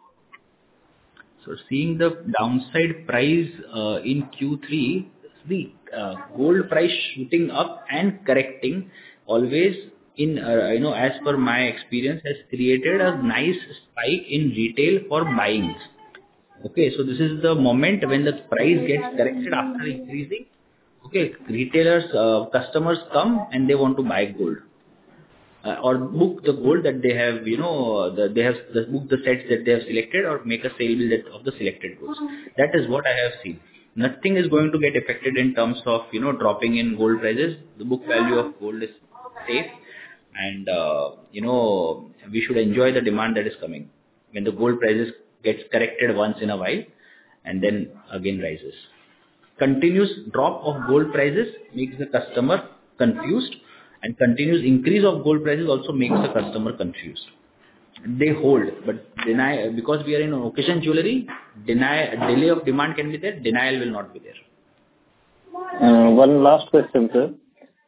So seeing the downside price uh, in Q three, the uh, gold price shooting up and correcting always in, uh, you know, as per my experience, has created a nice spike in retail for buying. Okay, so this is the moment when the price gets corrected after increasing. Okay, retailers, uh, customers come and they want to buy gold. Uh, or book the gold that they have, you know, the, they have the, book the sets that they have selected, or make a sale bill that, of the selected goods. That is what I have seen. Nothing is going to get affected in terms of, you know, dropping in gold prices. The book value of gold is safe, and uh, you know, we should enjoy the demand that is coming when the gold prices gets corrected once in a while and then again rises. Continuous drop of gold prices makes the customer confused, and continuous increase of gold prices also makes the customer confused. They hold, but deny, because we are in occasion jewelry, deny, delay of demand can be there, denial will not be there. Uh, one last question, sir.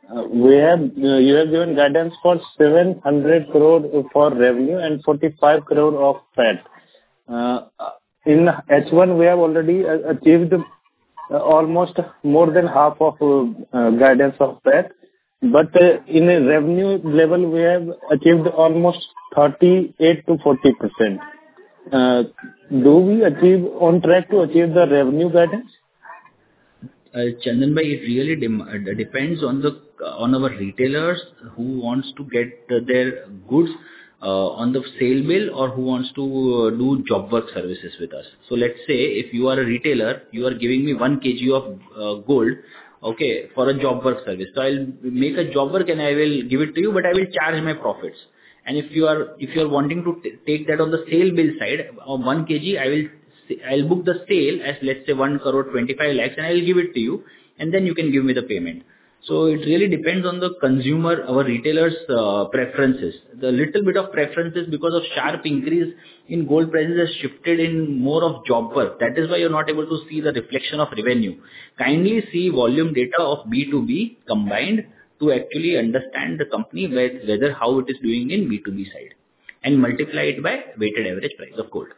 uh, we have uh, you have given guidance for seven hundred crore for revenue and forty-five crore of P A T. Uh, in H one, we have already uh, achieved uh, almost more than half of uh, guidance of P A T. But uh, in a revenue level, we have achieved almost thirty-eight to forty percent. Uh, do we achieve on track to achieve the revenue guidance? Uh, Chandan bhai, it really dem- uh, depends on the uh, on our retailers who wants to get uh, their goods uh, on the sale bill or who wants to uh, do job work services with us. So let's say if you are a retailer, you are giving me one kilogram of uh, gold, okay, for a job work service. So I'll make a job work and I will give it to you, but I will charge my profits. And if you are if you are wanting to t- take that on the sale bill side of one kilogram, I will I'll book the sale as let's say one crore twenty-five lakhs and I will give it to you, and then you can give me the payment. So it really depends on the consumer, our retailers' uh, preferences. The little bit of preferences because of sharp increase in gold prices has shifted in more of job work. That is why you're not able to see the reflection of revenue. Kindly see volume data of B two B combined to actually understand the company whether how it is doing in B two B side, and multiply it by weighted average price of gold.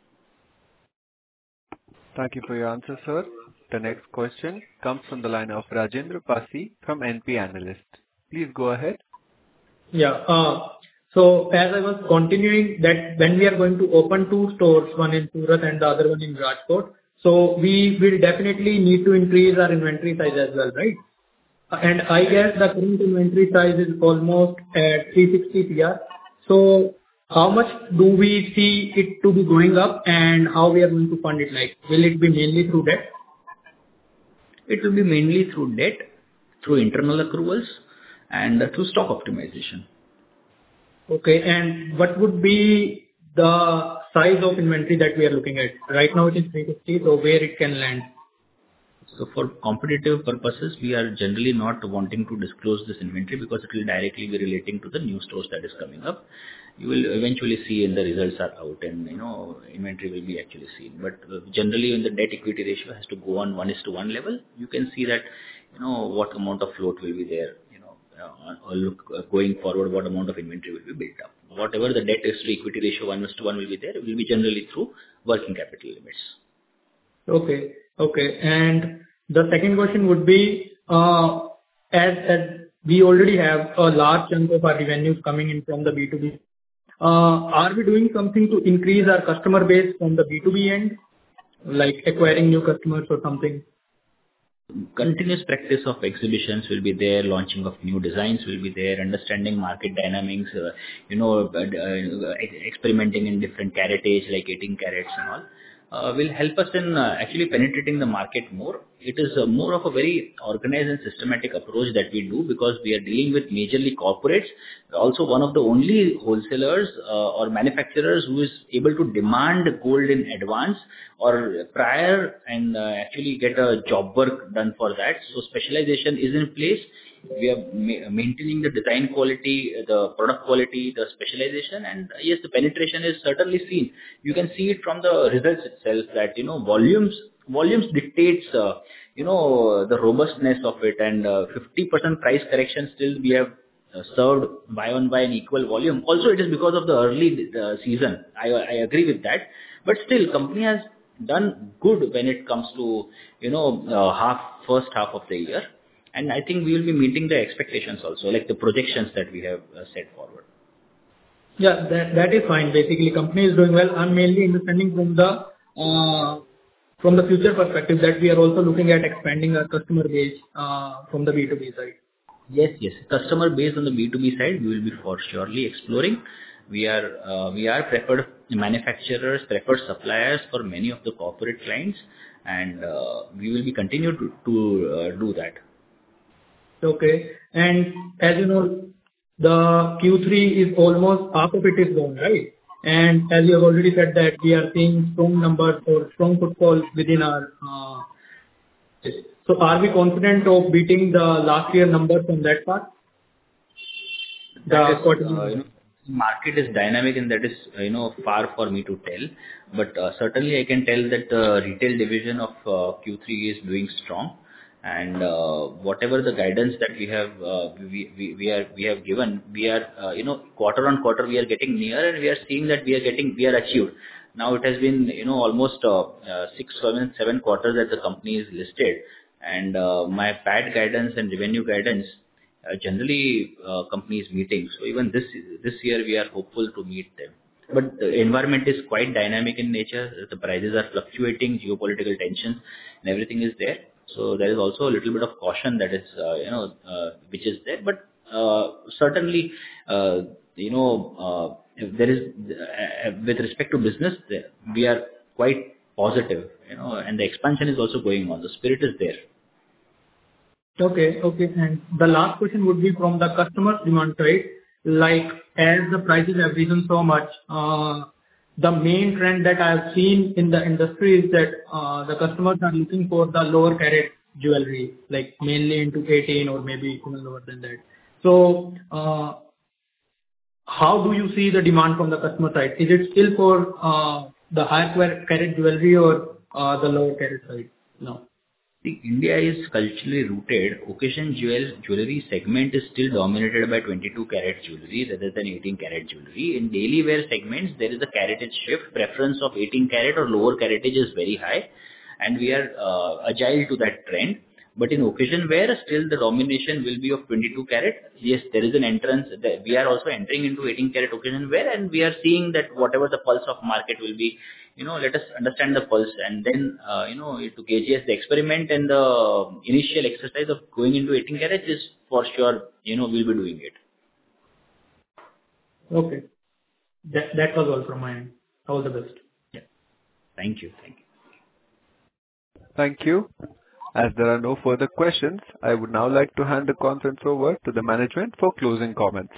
Thank you for your answer, sir. The next question comes from the line of Rajendra Pasi from N P Analyst. Please go ahead. Yeah. Uh, so as I was continuing that when we are going to open two stores, one in Surat and the other one in Rajkot, so we will definitely need to increase our inventory size as well, right? And I guess the current inventory size is almost at three sixty crore. So how much do we see it to be going up, and how we are going to fund it? Like, will it be mainly through debt? It will be mainly through debt, through internal accruals, and uh, through stock optimization. Okay, and what would be the size of inventory that we are looking at? Right now it is three fifty, so where it can land? So for competitive purposes, we are generally not wanting to disclose this inventory because it will directly be relating to the new stores that is coming up. You will eventually see when the results are out and, you know, inventory will be actually seen. But uh, generally when the debt equity ratio has to go on one is to one level, you can see that, you know, what amount of float will be there, you know, uh, or look uh, going forward, what amount of inventory will be built up. Whatever the debt is to equity ratio one is to one will be there, it will be generally through working capital limits. Okay. Okay. And the second question would be, uh, as as we already have a large chunk of our revenues coming in from the B two B, uh, are we doing something to increase our customer base from the B two B end, like acquiring new customers or something? Continuous practice of exhibitions will be there, launching of new designs will be there, understanding market dynamics, uh, you know, uh, uh, experimenting in different caratage like eighteen carats and all. Uh, will help us in uh, actually penetrating the market more. It is uh, more of a very organized and systematic approach that we do because we are dealing with majorly corporates, also one of the only wholesalers uh, or manufacturers who is able to demand gold in advance or prior and uh, actually get a job work done for that. So specialization is in place. We are ma- maintaining the design quality, the product quality, the specialization, and uh, yes, the penetration is certainly seen. You can see it from the results itself that, you know, volumes volumes dictates, uh, you know, the robustness of it, and uh, fifty percent price correction still we have uh, served buy on buy an equal volume. Also, it is because of the early uh, season. I, I agree with that, but still, company has done good when it comes to, you know, uh, half first half of the year. And I think we will be meeting the expectations also, like the projections that we have uh, set forward. Yeah, that that is fine. Basically, company is doing well. I'm mainly understanding from the uh, from the future perspective that we are also looking at expanding our customer base uh, from the B two B side. Yes, yes. Customer base on the B two B side, we will be for surely exploring. We are uh, we are preferred manufacturers, preferred suppliers for many of the corporate clients, and uh, we will be continue to, to uh, do that. Okay. And as you know, the Q three is almost half of it is gone, right? And as you have already said that we are seeing strong numbers or strong footfall within our. Uh, so are we confident of beating the last year numbers on that part? That is, uh, you know, market is dynamic and that is, uh, you know, far for me to tell. But uh, certainly I can tell that the retail division of uh, Q three is doing strong. And uh, whatever the guidance that we have uh, we, we, we are we have given, we are uh, you know quarter on quarter we are getting near, and we are seeing that we are getting we are achieved. Now it has been you know almost uh, uh, six seven seven quarters that the company is listed, and uh, my P A T guidance and revenue guidance uh, generally uh, company is meeting. So even this this year we are hopeful to meet them. But the environment is quite dynamic in nature. The prices are fluctuating, geopolitical tensions, and everything is there. So there is also a little bit of caution that is, uh, you know, uh, which is there. But uh, certainly, uh, you know, uh, if there is, uh, with respect to business, we are quite positive, you know, and the expansion is also going on. The spirit is there. Okay. Okay. And the last question would be from the customer demand side. Like, as the prices have risen so much, uh, the main trend that I've seen in the industry is that uh, the customers are looking for the lower carat jewelry, like mainly into eighteen or maybe even lower than that. So, uh, how do you see the demand from the customer side? Is it still for uh, the higher carat jewelry or uh, the lower carat side? No. See, India is culturally rooted. Occasion jewel, jewelry segment is still dominated by twenty-two carat jewelry rather than eighteen carat jewelry. In daily wear segments, there is a caratage shift. Preference of eighteen carat or lower caratage is very high, and we are uh, agile to that trend. But in occasion wear, still the domination will be of twenty-two carat. Yes, there is an entrance. We are also entering into eighteen carat occasion wear, and we are seeing that whatever the pulse of market will be, you know, let us understand the pulse, and then, uh, you know, to gauge yes, the experiment and the initial exercise of going into eighteen carat is for sure, you know, we'll be doing it. Okay. That, that was all from my end. All the best. Yeah. Thank you. Thank you. Thank you. As there are no further questions, I would now like to hand the conference over to the management for closing comments.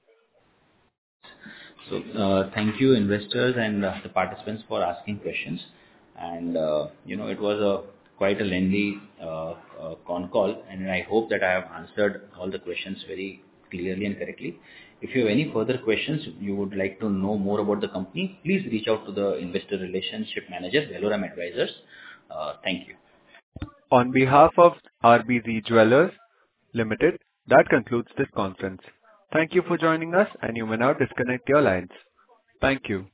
So, uh, thank you, investors and uh, the participants, for asking questions. And, uh, you know, it was a quite a lengthy uh, uh, con call, and I hope that I have answered all the questions very clearly and correctly. If you have any further questions, you would like to know more about the company, please reach out to the Investor Relationship Manager, Veloram Advisors. Uh, thank you. On behalf of R B Z Jewellers Limited, that concludes this conference. Thank you for joining us, and you may now disconnect your lines. Thank you.